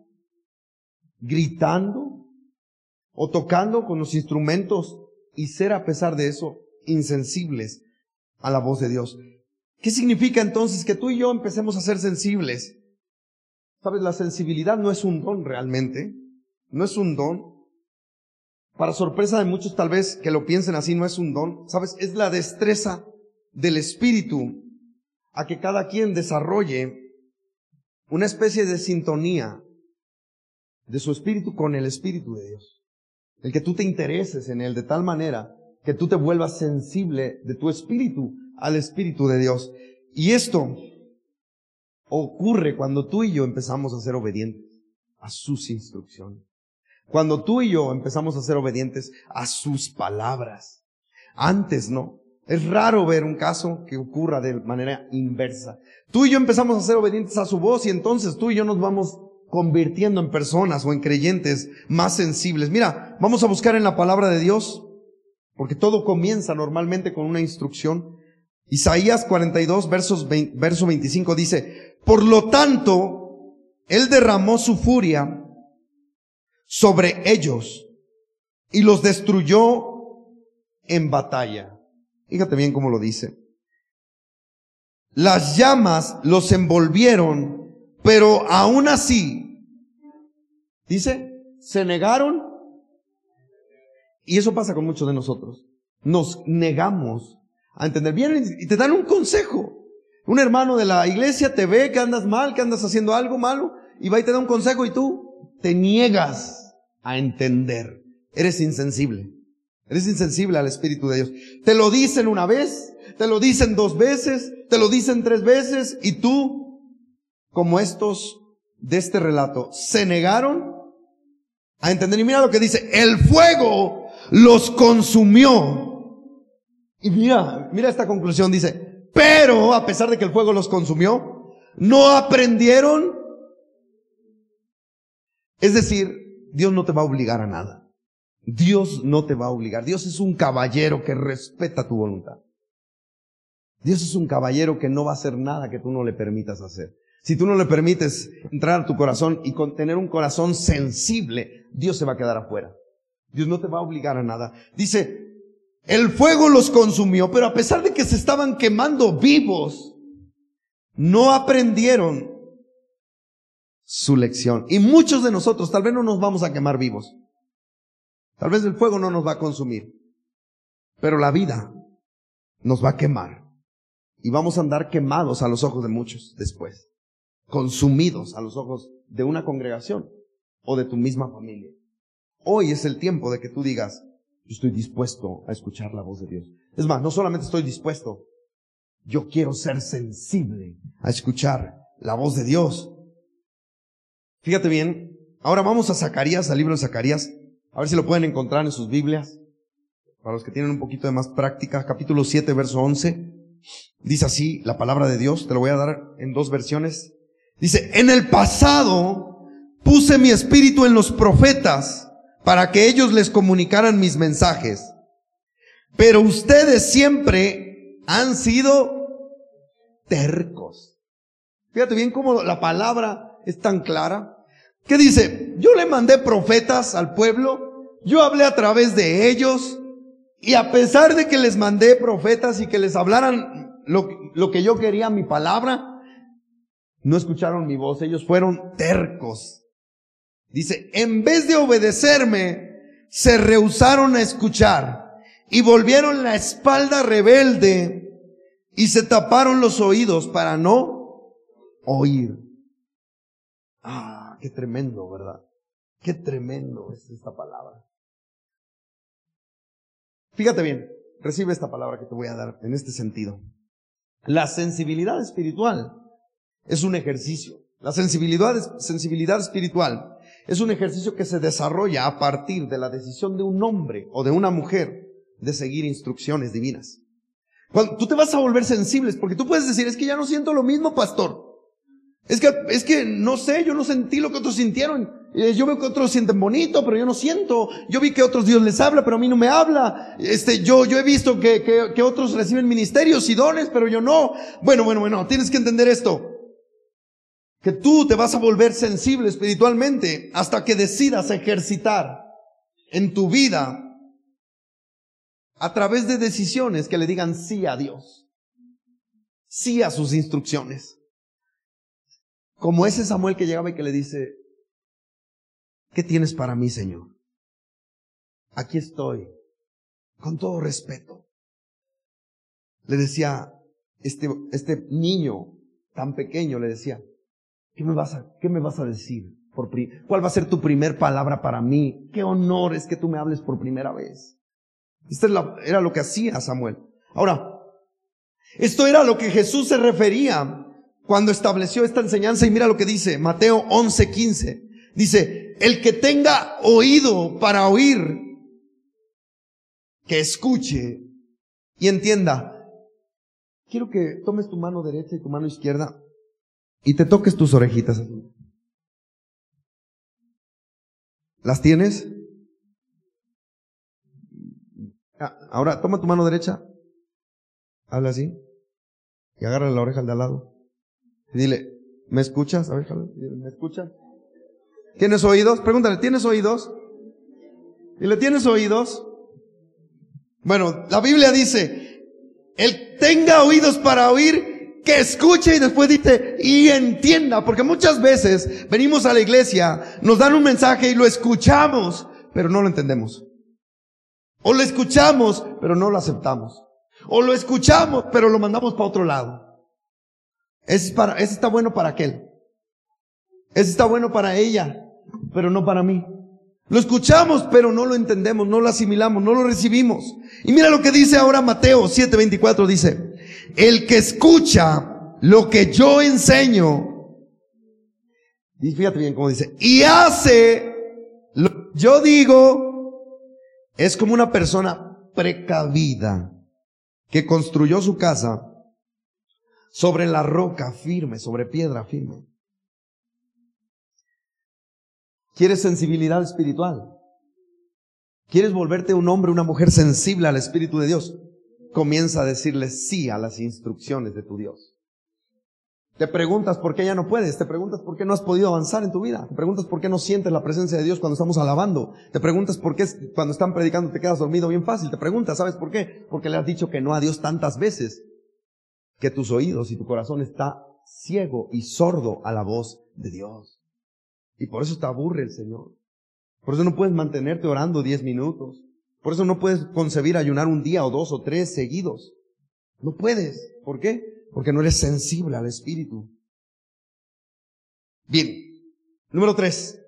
gritando o tocando con los instrumentos y ser a pesar de eso insensibles a la voz de Dios. ¿Qué significa entonces que tú y yo empecemos a ser sensibles? Sabes, la sensibilidad no es un don realmente, no es un don. Para sorpresa de muchos tal vez que lo piensen así, no es un don. Sabes, es la destreza del Espíritu a que cada quien desarrolle una especie de sintonía de su espíritu con el Espíritu de Dios. El que tú te intereses en Él de tal manera que tú te vuelvas sensible de tu espíritu al Espíritu de Dios. Y esto ocurre cuando tú y yo empezamos a ser obedientes a sus instrucciones. Cuando tú y yo empezamos a ser obedientes a sus palabras. Antes no. Es raro ver un caso que ocurra de manera inversa. Tú y yo empezamos a ser obedientes a su voz y entonces tú y yo nos vamos convirtiendo en personas o en creyentes más sensibles. Mira, vamos a buscar en la palabra de Dios, porque todo comienza normalmente con una instrucción. Isaías cuarenta y dos, versos veinte, verso veinticinco dice, por lo tanto, Él derramó su furia sobre ellos y los destruyó en batalla. Fíjate bien cómo lo dice. Las llamas los envolvieron, pero aún así, dice, se negaron. Y eso pasa con muchos de nosotros. Nos negamos a entender. Vienen y te dan un consejo. Un hermano de la iglesia te ve que andas mal, que andas haciendo algo malo, y va y te da un consejo y tú te niegas a entender. Eres insensible. Eres insensible al Espíritu de Dios. Te lo dicen una vez, te lo dicen dos veces, te lo dicen tres veces, y tú, como estos de este relato, se negaron a entender. Y mira lo que dice, el fuego los consumió. Y mira, mira esta conclusión, dice, pero a pesar de que el fuego los consumió, no aprendieron. Es decir, Dios no te va a obligar a nada. Dios no te va a obligar. Dios es un caballero que respeta tu voluntad. Dios es un caballero que no va a hacer nada que tú no le permitas hacer. Si tú no le permites entrar a tu corazón y con tener un corazón sensible, Dios se va a quedar afuera. Dios no te va a obligar a nada. Dice, el fuego los consumió, pero a pesar de que se estaban quemando vivos, no aprendieron su lección. Y muchos de nosotros tal vez no nos vamos a quemar vivos. Tal vez el fuego no nos va a consumir, pero la vida nos va a quemar. Y vamos a andar quemados a los ojos de muchos después. Consumidos a los ojos de una congregación o de tu misma familia. Hoy es el tiempo de que tú digas, yo estoy dispuesto a escuchar la voz de Dios. Es más, no solamente estoy dispuesto, yo quiero ser sensible a escuchar la voz de Dios. Fíjate bien, ahora vamos a Zacarías, al libro de Zacarías, a ver si lo pueden encontrar en sus Biblias, para los que tienen un poquito de más práctica, capítulo siete, verso once, dice así la palabra de Dios, te lo voy a dar en dos versiones. Dice, en el pasado puse mi espíritu en los profetas para que ellos les comunicaran mis mensajes, pero ustedes siempre han sido tercos. Fíjate bien cómo la palabra es tan clara. ¿Qué dice? Yo le mandé profetas al pueblo, yo hablé a través de ellos, Y a pesar de que les mandé profetas y que les hablaran lo, lo que yo quería, mi palabra, no escucharon mi voz. Ellos fueron tercos. Dice, en vez de obedecerme, se rehusaron a escuchar y volvieron la espalda rebelde y se taparon los oídos para no oír. Ah, qué tremendo, ¿verdad? Qué tremendo es esta palabra. Fíjate bien, recibe esta palabra que te voy a dar en este sentido. La sensibilidad espiritual es un ejercicio. La sensibilidad, sensibilidad espiritual es un ejercicio que se desarrolla a partir de la decisión de un hombre o de una mujer de seguir instrucciones divinas. Cuando tú te vas a volver sensibles, porque tú puedes decir, es que ya no siento lo mismo, pastor. Es que, es que no sé, yo no sentí lo que otros sintieron. Yo veo que otros sienten bonito, pero yo no siento. Yo vi que a otros Dios les habla, pero a mí no me habla. Este, yo, yo he visto que, que, que otros reciben ministerios y dones, pero yo no. Bueno, bueno, bueno, tienes que entender esto. Que tú te vas a volver sensible espiritualmente hasta que decidas ejercitar en tu vida a través de decisiones que le digan sí a Dios. Sí a sus instrucciones. Como ese Samuel que llegaba y que le dice, ¿qué tienes para mí, Señor? Aquí estoy, con todo respeto. Le decía, este, este niño tan pequeño, le decía, ¿qué me vas a, qué me vas a decir? Por pri- ¿Cuál va a ser tu primer palabra para mí? Qué honor es que tú me hables por primera vez. Esto era lo que hacía Samuel. Ahora, esto era lo que Jesús se refería cuando estableció esta enseñanza, y mira lo que dice Mateo once quince. Dice, el que tenga oído para oír, que escuche y entienda. Quiero que tomes tu mano derecha y tu mano izquierda y te toques tus orejitas. ¿Las tienes? Ahora toma tu mano derecha, habla así y agarra la oreja al de al lado. Y dile, ¿me escuchas? A ver, ¿me escuchas? ¿Tienes oídos? Pregúntale, ¿tienes oídos? Dile, ¿tienes oídos? Bueno, la Biblia dice, el tenga oídos para oír, que escuche, y después dice, y entienda, porque muchas veces venimos a la iglesia, nos dan un mensaje y lo escuchamos, pero no lo entendemos. O lo escuchamos, pero no lo aceptamos. O lo escuchamos, pero lo mandamos para otro lado. Ese, es para, ese está bueno para aquel. Ese está bueno para ella, pero no para mí. Lo escuchamos, pero no lo entendemos, no lo asimilamos, no lo recibimos. Y mira lo que dice ahora Mateo siete veinticuatro, dice, el que escucha lo que yo enseño, y fíjate bien cómo dice, y hace lo que yo digo, es como una persona precavida que construyó su casa sobre la roca firme, sobre piedra firme. ¿Quieres sensibilidad espiritual? ¿Quieres volverte un hombre, una mujer sensible al Espíritu de Dios? Comienza a decirle sí a las instrucciones de tu Dios. Te preguntas por qué ya no puedes. Te preguntas por qué no has podido avanzar en tu vida. Te preguntas por qué no sientes la presencia de Dios cuando estamos alabando. Te preguntas por qué cuando están predicando te quedas dormido bien fácil. Te preguntas, ¿sabes por qué? Porque le has dicho que no a Dios tantas veces que tus oídos y tu corazón está ciego y sordo a la voz de Dios. Y por eso te aburre el Señor. Por eso no puedes mantenerte orando diez minutos. Por eso no puedes concebir ayunar un día o dos o tres seguidos. No puedes. ¿Por qué? Porque no eres sensible al Espíritu. Bien. Número tres.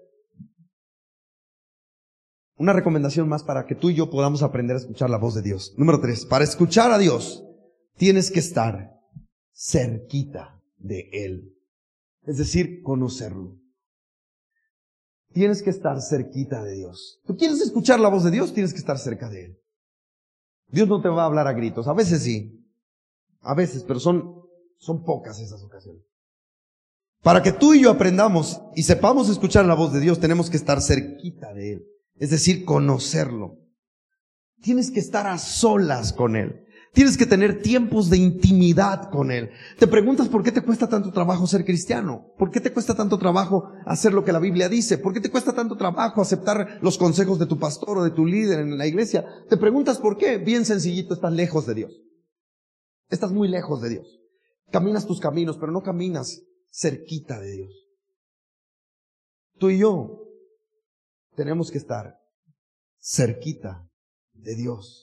Una recomendación más para que tú y yo podamos aprender a escuchar la voz de Dios. Número tres. Para escuchar a Dios, tienes que estar cerquita de Él. Es decir, conocerlo. Tienes que estar cerquita de Dios. ¿Tú quieres escuchar la voz de Dios? Tienes que estar cerca de Él. Dios no te va a hablar a gritos. A veces sí. A veces, pero son, son pocas esas ocasiones. Para que tú y yo aprendamos y sepamos escuchar la voz de Dios, tenemos que estar cerquita de Él. Es decir, conocerlo. Tienes que estar a solas con Él. Tienes que tener tiempos de intimidad con Él. Te preguntas por qué te cuesta tanto trabajo ser cristiano. ¿Por qué te cuesta tanto trabajo hacer lo que la Biblia dice? ¿Por qué te cuesta tanto trabajo aceptar los consejos de tu pastor o de tu líder en la iglesia? Te preguntas por qué. Bien sencillito, estás lejos de Dios. Estás muy lejos de Dios. Caminas tus caminos, pero no caminas cerquita de Dios. Tú y yo tenemos que estar cerquita de Dios.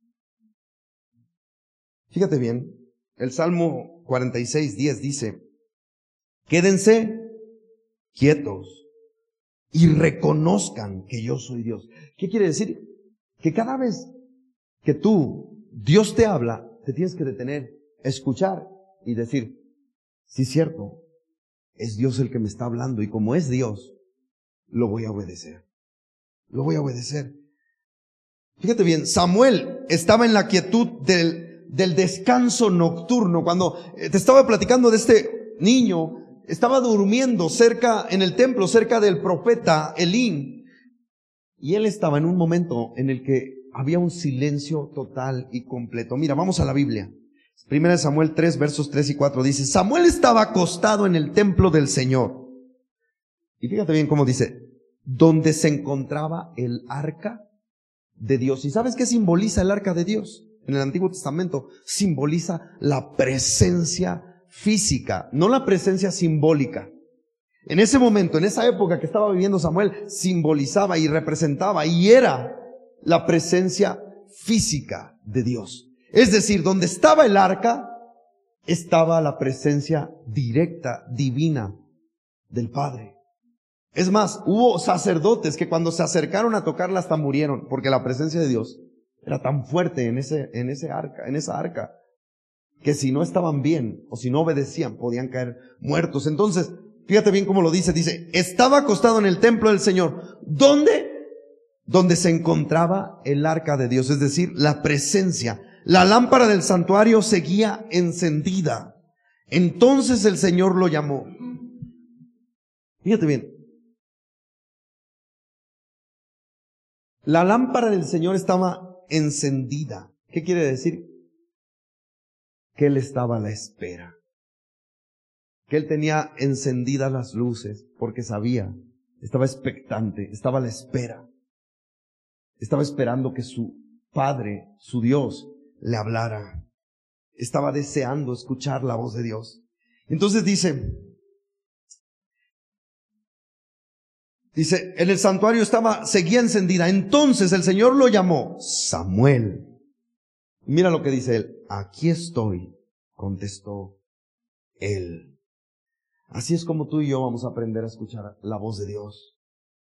Fíjate bien, el Salmo cuarenta y seis, diez dice, quédense quietos y reconozcan que yo soy Dios. ¿Qué quiere decir? Que cada vez que tú, Dios te habla, te tienes que detener, escuchar y decir, sí es cierto, es Dios el que me está hablando y como es Dios, lo voy a obedecer. Lo voy a obedecer. Fíjate bien, Samuel estaba en la quietud del del descanso nocturno. Cuando te estaba platicando de este niño, estaba durmiendo cerca, en el templo, cerca del profeta Elí, y él estaba en un momento en el que había un silencio total y completo. Mira, vamos a la Biblia. Primera de Samuel tres, versos tres y cuatro dice, Samuel estaba acostado en el templo del Señor. Y fíjate bien cómo dice, donde se encontraba el arca de Dios. ¿Y sabes qué simboliza el arca de Dios? En el Antiguo Testamento simboliza la presencia física, no la presencia simbólica. En ese momento, en esa época que estaba viviendo Samuel, simbolizaba y representaba y era la presencia física de Dios. Es decir, donde estaba el arca, estaba la presencia directa, divina del Padre. Es más, hubo sacerdotes que cuando se acercaron a tocarla hasta murieron, porque la presencia de Dios era tan fuerte en ese, en ese arca, en esa arca, que si no estaban bien o si no obedecían, podían caer muertos. Entonces, fíjate bien cómo lo dice, dice, estaba acostado en el templo del Señor. ¿Dónde? Donde se encontraba el arca de Dios, es decir, la presencia. La lámpara del santuario seguía encendida. Entonces el Señor lo llamó. Fíjate bien. La lámpara del Señor estaba encendida. ¿Qué quiere decir? Que Él estaba a la espera. Que Él tenía encendidas las luces porque sabía, estaba expectante, estaba a la espera. Estaba esperando que su Padre, su Dios, le hablara. Estaba deseando escuchar la voz de Dios. Entonces dice, Dice, en el santuario estaba, seguía encendida. Entonces el Señor lo llamó Samuel. Mira lo que dice él. Aquí estoy, contestó él. Así es como tú y yo vamos a aprender a escuchar la voz de Dios.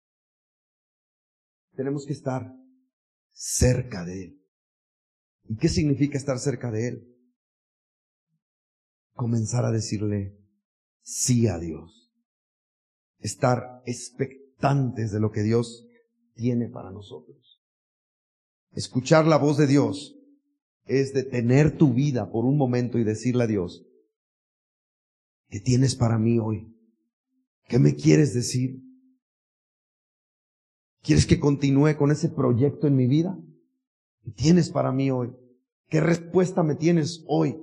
Tenemos que estar cerca de Él. ¿Y qué significa estar cerca de Él? Comenzar a decirle sí a Dios. Estar expectantes de lo que Dios tiene para nosotros. Escuchar la voz de Dios es detener tu vida por un momento y decirle a Dios, ¿qué tienes para mí hoy? ¿Qué me quieres decir? ¿Quieres que continúe con ese proyecto en mi vida? ¿Qué tienes para mí hoy? ¿Qué respuesta me tienes hoy?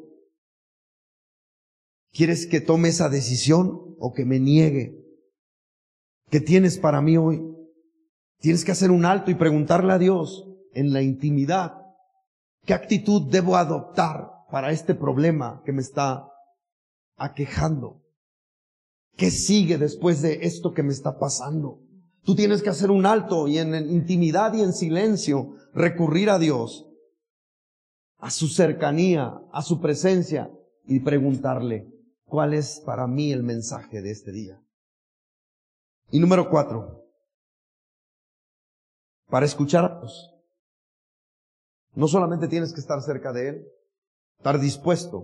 ¿Quieres que tome esa decisión o que me niegue? ¿Qué tienes para mí hoy? Tienes que hacer un alto y preguntarle a Dios en la intimidad, ¿qué actitud debo adoptar para este problema que me está aquejando? ¿Qué sigue después de esto que me está pasando? Tú tienes que hacer un alto y en intimidad y en silencio recurrir a Dios, a su cercanía, a su presencia y preguntarle, ¿cuál es para mí el mensaje de este día? Y número cuatro, para escuchar a Dios, no solamente tienes que estar cerca de Él, estar dispuesto.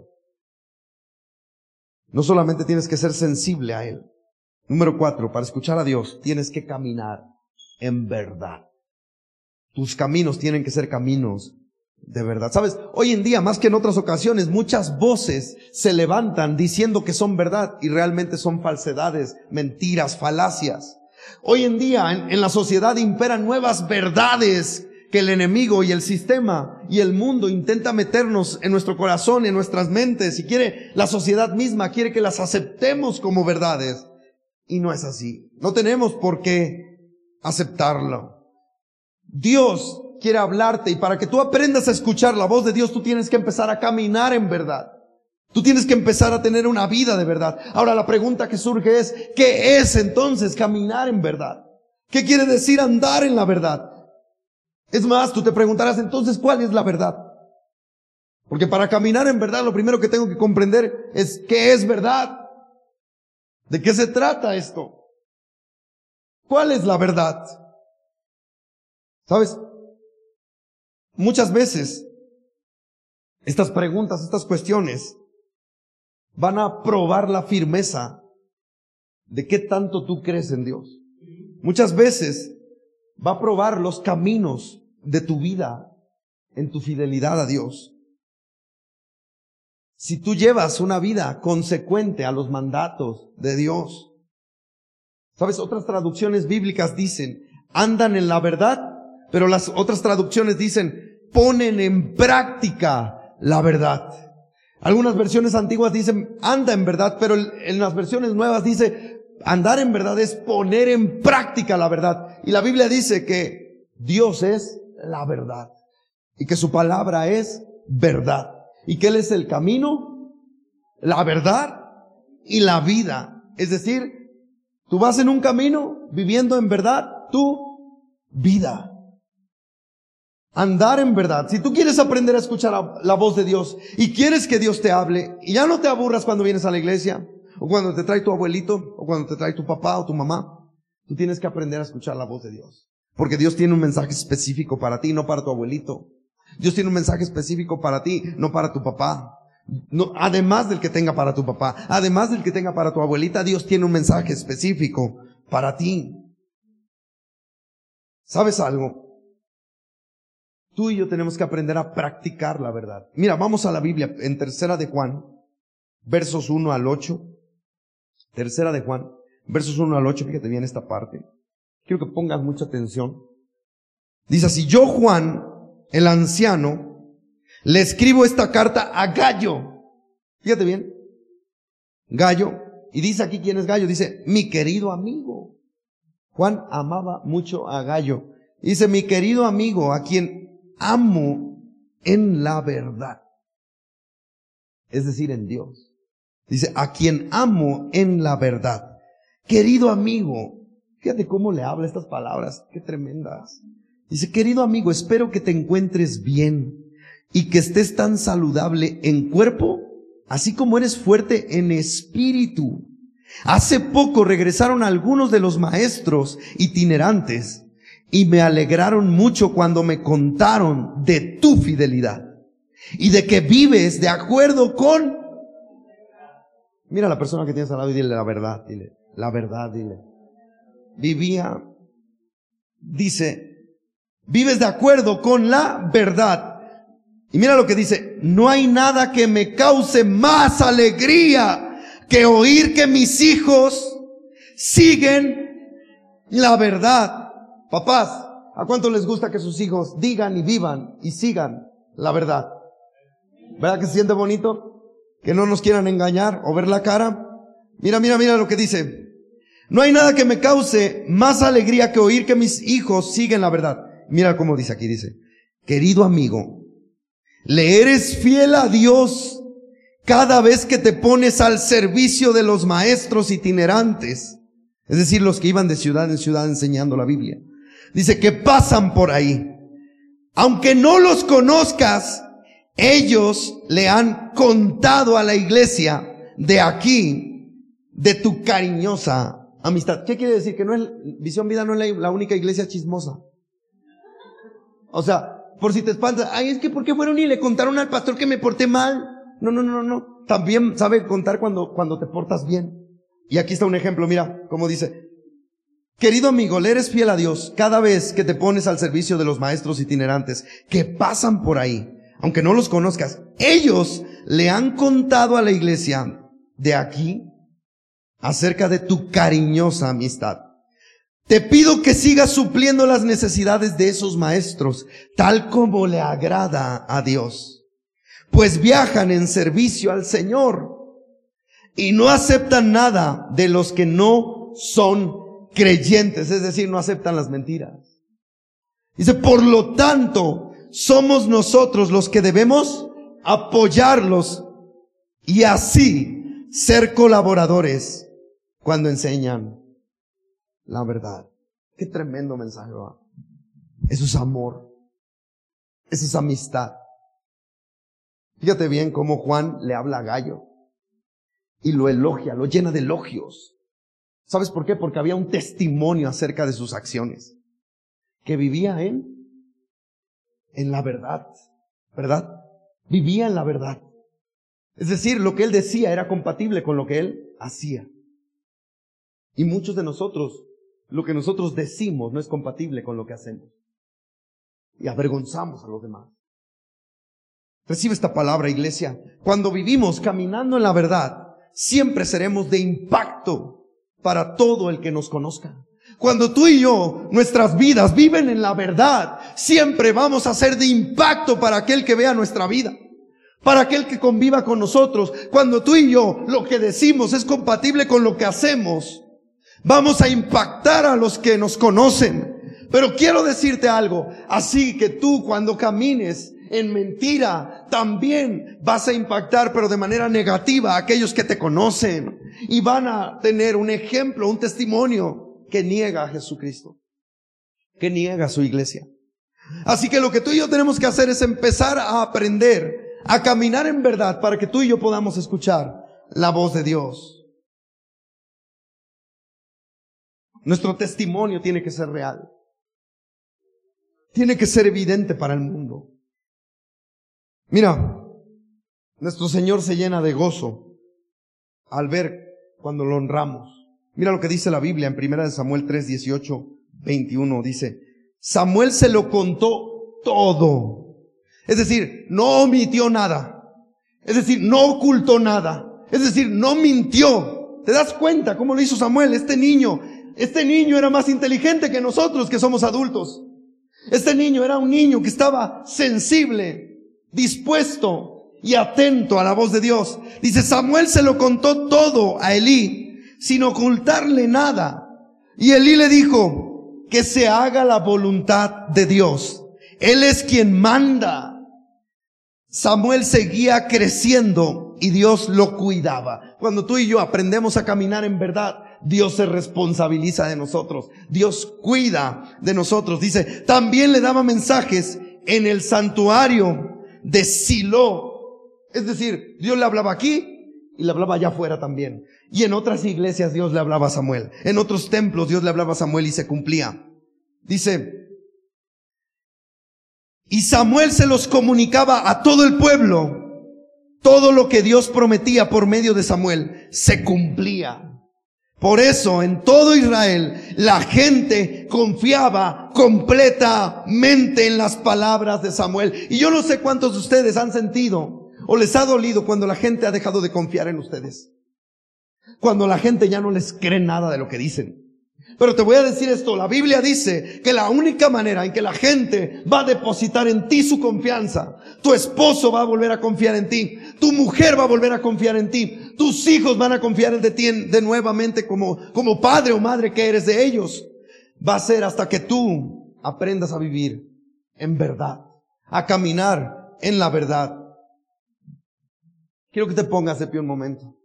No solamente tienes que ser sensible a Él. Número cuatro, para escuchar a Dios, tienes que caminar en verdad. Tus caminos tienen que ser caminos de verdad. ¿Sabes? Hoy en día, más que en otras ocasiones, muchas voces se levantan diciendo que son verdad y realmente son falsedades, mentiras, falacias. Hoy en día, en, en la sociedad imperan nuevas verdades que el enemigo y el sistema y el mundo intenta meternos en nuestro corazón, en nuestras mentes, y quiere, la sociedad misma quiere que las aceptemos como verdades. Y no es así. No tenemos por qué aceptarlo. Dios quiere hablarte, y para que tú aprendas a escuchar la voz de Dios, tú tienes que empezar a caminar en verdad. Tú tienes que empezar a tener una vida de verdad. Ahora la pregunta que surge es, ¿qué es entonces caminar en verdad? ¿Qué quiere decir andar en la verdad? Es más, tú te preguntarás entonces, ¿cuál es la verdad? Porque para caminar en verdad, lo primero que tengo que comprender es ¿qué es verdad? ¿De qué se trata esto? ¿Cuál es la verdad? ¿Sabes? Muchas veces estas preguntas, estas cuestiones van a probar la firmeza de qué tanto tú crees en Dios. Muchas veces va a probar los caminos de tu vida en tu fidelidad a Dios. Si tú llevas una vida consecuente a los mandatos de Dios. ¿Sabes? Otras traducciones bíblicas dicen, andan en la verdad, pero las otras traducciones dicen, ponen en práctica la verdad. Algunas versiones antiguas dicen, anda en verdad, pero en las versiones nuevas dice, andar en verdad es poner en práctica la verdad. Y la Biblia dice que Dios es la verdad. Y que su palabra es verdad. Y que Él es el camino, la verdad y la vida. Es decir, tú vas en un camino viviendo en verdad tu vida. Andar en verdad. Si tú quieres aprender a escuchar la voz de Dios y quieres que Dios te hable, y ya no te aburras cuando vienes a la iglesia, o cuando te trae tu abuelito, o cuando te trae tu papá o tu mamá, tú tienes que aprender a escuchar la voz de Dios. Porque Dios tiene un mensaje específico para ti, no para tu abuelito. Dios tiene un mensaje específico para ti, no para tu papá. No, además del que tenga para tu papá, además del que tenga para tu abuelita, Dios tiene un mensaje específico para ti. ¿Sabes algo? Tú y yo tenemos que aprender a practicar la verdad. Mira, vamos a la Biblia en Tercera de Juan, versos uno al ocho. Tercera de Juan, versos uno al ocho, fíjate bien esta parte. Quiero que pongas mucha atención. Dice así, yo Juan, el anciano, le escribo esta carta a Gallo. Fíjate bien. Gallo. Y dice aquí quién es Gallo. Dice, mi querido amigo. Juan amaba mucho a Gallo. Dice, mi querido amigo, a quien amo en la verdad. Es decir, en Dios. Dice, a quien amo en la verdad. Querido amigo. Fíjate cómo le habla estas palabras. Qué tremendas. Dice, querido amigo, espero que te encuentres bien y que estés tan saludable en cuerpo, así como eres fuerte en espíritu. Hace poco regresaron algunos de los maestros itinerantes y me alegraron mucho cuando me contaron de tu fidelidad y de que vives de acuerdo con... Mira a la persona que tienes al lado y dile la verdad, dile, la verdad, dile. Vivía, dice, vives de acuerdo con la verdad. Y mira lo que dice, no hay nada que me cause más alegría que oír que mis hijos siguen la verdad. Papás, ¿a cuánto les gusta que sus hijos digan y vivan y sigan la verdad? ¿Verdad que se siente bonito? Que no nos quieran engañar o ver la cara. Mira, mira, mira lo que dice. No hay nada que me cause más alegría que oír que mis hijos siguen la verdad. Mira cómo dice aquí, dice, querido amigo, le eres fiel a Dios cada vez que te pones al servicio de los maestros itinerantes, es decir, los que iban de ciudad en ciudad enseñando la Biblia. Dice que pasan por ahí. Aunque no los conozcas, ellos le han contado a la iglesia de aquí, de tu cariñosa amistad. ¿Qué quiere decir? Que no es, Visión Vida no es la, la única iglesia chismosa. O sea, por si te espantas, ay, es que ¿por qué fueron y le contaron al pastor que me porté mal? No, no, no, no. También sabe contar cuando, cuando te portas bien. Y aquí está un ejemplo, mira, cómo dice. Querido amigo, le eres fiel a Dios cada vez que te pones al servicio de los maestros itinerantes que pasan por ahí, aunque no los conozcas. Ellos le han contado a la iglesia de aquí acerca de tu cariñosa amistad. Te pido que sigas supliendo las necesidades de esos maestros, tal como le agrada a Dios, pues viajan en servicio al Señor y no aceptan nada de los que no son creyentes, es decir, no aceptan las mentiras. Dice, por lo tanto, somos nosotros los que debemos apoyarlos y así ser colaboradores cuando enseñan la verdad. Qué tremendo mensaje, ¿verdad? Eso es amor. Eso es amistad. Fíjate bien cómo Juan le habla a Gallo y lo elogia, lo llena de elogios. ¿Sabes por qué? Porque había un testimonio acerca de sus acciones. Que vivía en, en la verdad, ¿verdad? Vivía en la verdad. Es decir, lo que él decía era compatible con lo que él hacía. Y muchos de nosotros, lo que nosotros decimos no es compatible con lo que hacemos. Y avergonzamos a los demás. Recibe esta palabra, iglesia. Cuando vivimos caminando en la verdad, siempre seremos de impacto para todo el que nos conozca. Cuando tú y yo, nuestras vidas viven en la verdad, siempre vamos a ser de impacto para aquel que vea nuestra vida, para aquel que conviva con nosotros. Cuando tú y yo lo que decimos es compatible con lo que hacemos, vamos a impactar a los que nos conocen. Pero quiero decirte algo, así que tú cuando camines en mentira, también vas a impactar, pero de manera negativa, a aquellos que te conocen. Y van a tener un ejemplo, un testimonio que niega a Jesucristo, que niega a su iglesia. Así que lo que tú y yo tenemos que hacer es empezar a aprender a caminar en verdad para que tú y yo podamos escuchar la voz de Dios. Nuestro testimonio tiene que ser real. Tiene que ser evidente para el mundo. Mira, nuestro Señor se llena de gozo al ver cuando lo honramos. Mira lo que dice la Biblia en primera de Samuel tres, dieciocho, veintiuno. Dice, Samuel se lo contó todo. Es decir, no omitió nada. Es decir, no ocultó nada. Es decir, no mintió. ¿Te das cuenta cómo lo hizo Samuel? Este niño, este niño era más inteligente que nosotros que somos adultos. Este niño era un niño que estaba sensible, dispuesto y atento a la voz de Dios. Dice, Samuel se lo contó todo a Elí, sin ocultarle nada. Y Elí le dijo, que se haga la voluntad de Dios. Él es quien manda. Samuel seguía creciendo y Dios lo cuidaba. Cuando tú y yo aprendemos a caminar en verdad, Dios se responsabiliza de nosotros. Dios cuida de nosotros. Dice, también le daba mensajes en el santuario de Silo. Es decir, Dios le hablaba aquí y le hablaba allá afuera también. Y en otras iglesias Dios le hablaba a Samuel. En otros templos Dios le hablaba a Samuel y se cumplía. Dice, y Samuel se los comunicaba a todo el pueblo. Todo lo que Dios prometía por medio de Samuel se cumplía. Por eso en todo Israel la gente confiaba completamente en las palabras de Samuel. Y yo no sé cuántos de ustedes han sentido o les ha dolido cuando la gente ha dejado de confiar en ustedes. Cuando la gente ya no les cree nada de lo que dicen. Pero te voy a decir esto, la Biblia dice que la única manera en que la gente va a depositar en ti su confianza, tu esposo va a volver a confiar en ti, tu mujer va a volver a confiar en ti, tus hijos van a confiar en ti de nuevamente como, como padre o madre que eres de ellos, va a ser hasta que tú aprendas a vivir en verdad, a caminar en la verdad. Quiero que te pongas de pie un momento.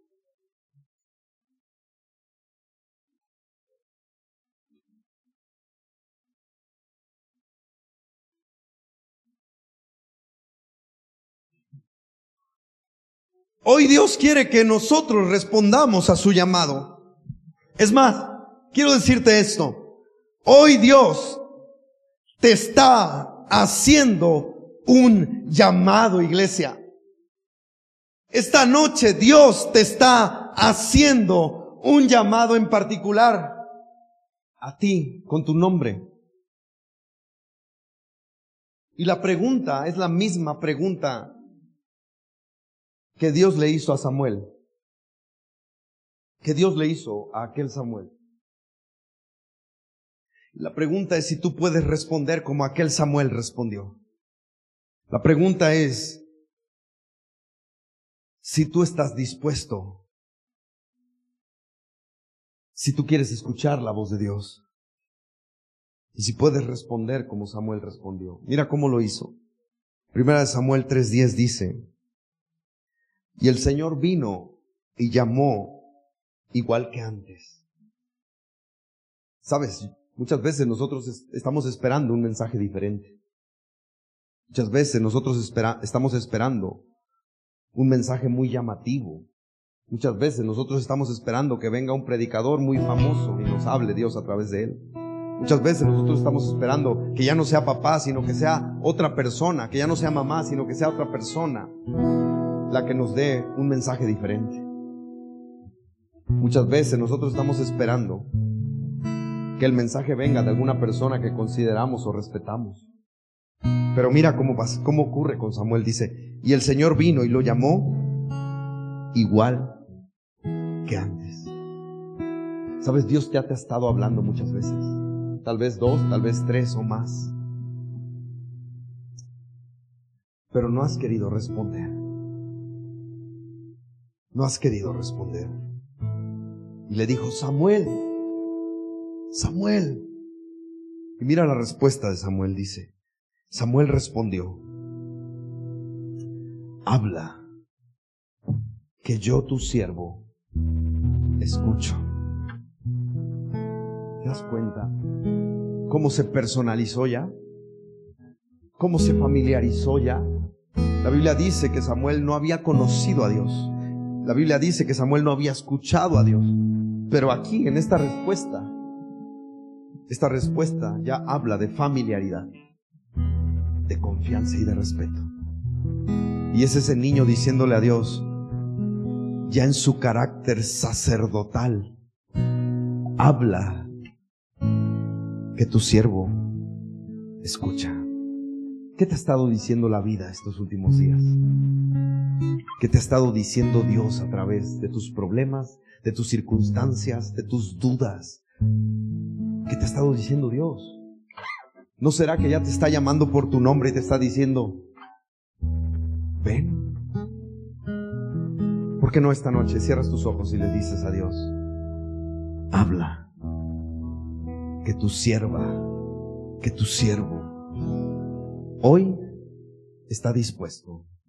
Hoy Dios quiere que nosotros respondamos a su llamado. Es más, quiero decirte esto. Hoy Dios te está haciendo un llamado, iglesia. Esta noche Dios te está haciendo un llamado en particular a ti, con tu nombre. Y la pregunta es la misma pregunta que Dios le hizo a Samuel, que Dios le hizo a aquel Samuel. La pregunta es si tú puedes responder como aquel Samuel respondió. La pregunta es si tú estás dispuesto, si tú quieres escuchar la voz de Dios y si puedes responder como Samuel respondió. Mira cómo lo hizo. Primera de Samuel tres diez dice: y el Señor vino y llamó igual que antes. ¿Sabes? Muchas veces nosotros es, estamos esperando un mensaje diferente. Muchas veces nosotros espera, estamos esperando un mensaje muy llamativo. Muchas veces nosotros estamos esperando que venga un predicador muy famoso y nos hable Dios a través de él. Muchas veces nosotros estamos esperando que ya no sea papá, sino que sea otra persona, que ya no sea mamá, sino que sea otra persona la que nos dé un mensaje diferente. Muchas veces nosotros estamos esperando que el mensaje venga de alguna persona que consideramos o respetamos. Pero mira cómo, pasa, cómo ocurre con Samuel. Dice, y el Señor vino y lo llamó igual que antes. ¿Sabes? Dios ya te ha estado hablando muchas veces. Tal vez dos, tal vez tres o más. Pero no has querido responder. No has querido responder. Y le dijo, Samuel, Samuel. Y mira la respuesta de Samuel, dice, Samuel respondió, habla, que yo tu siervo escucho. ¿Te das cuenta cómo se personalizó ya? ¿Cómo se familiarizó ya? La Biblia dice que Samuel no había conocido a Dios. La Biblia dice que Samuel no había escuchado a Dios. Pero aquí, en esta respuesta, esta respuesta ya habla de familiaridad, de confianza y de respeto. Y es ese niño diciéndole a Dios, ya en su carácter sacerdotal, habla, que tu siervo escucha. ¿Qué te ha estado diciendo la vida estos últimos días? ¿Qué te ha estado diciendo Dios a través de tus problemas, de tus circunstancias, de tus dudas? ¿Qué te ha estado diciendo Dios? ¿No será que ya te está llamando por tu nombre y te está diciendo, ven? ¿Por qué no esta noche cierras tus ojos y le dices a Dios, habla, que tu sierva, que tu siervo hoy está dispuesto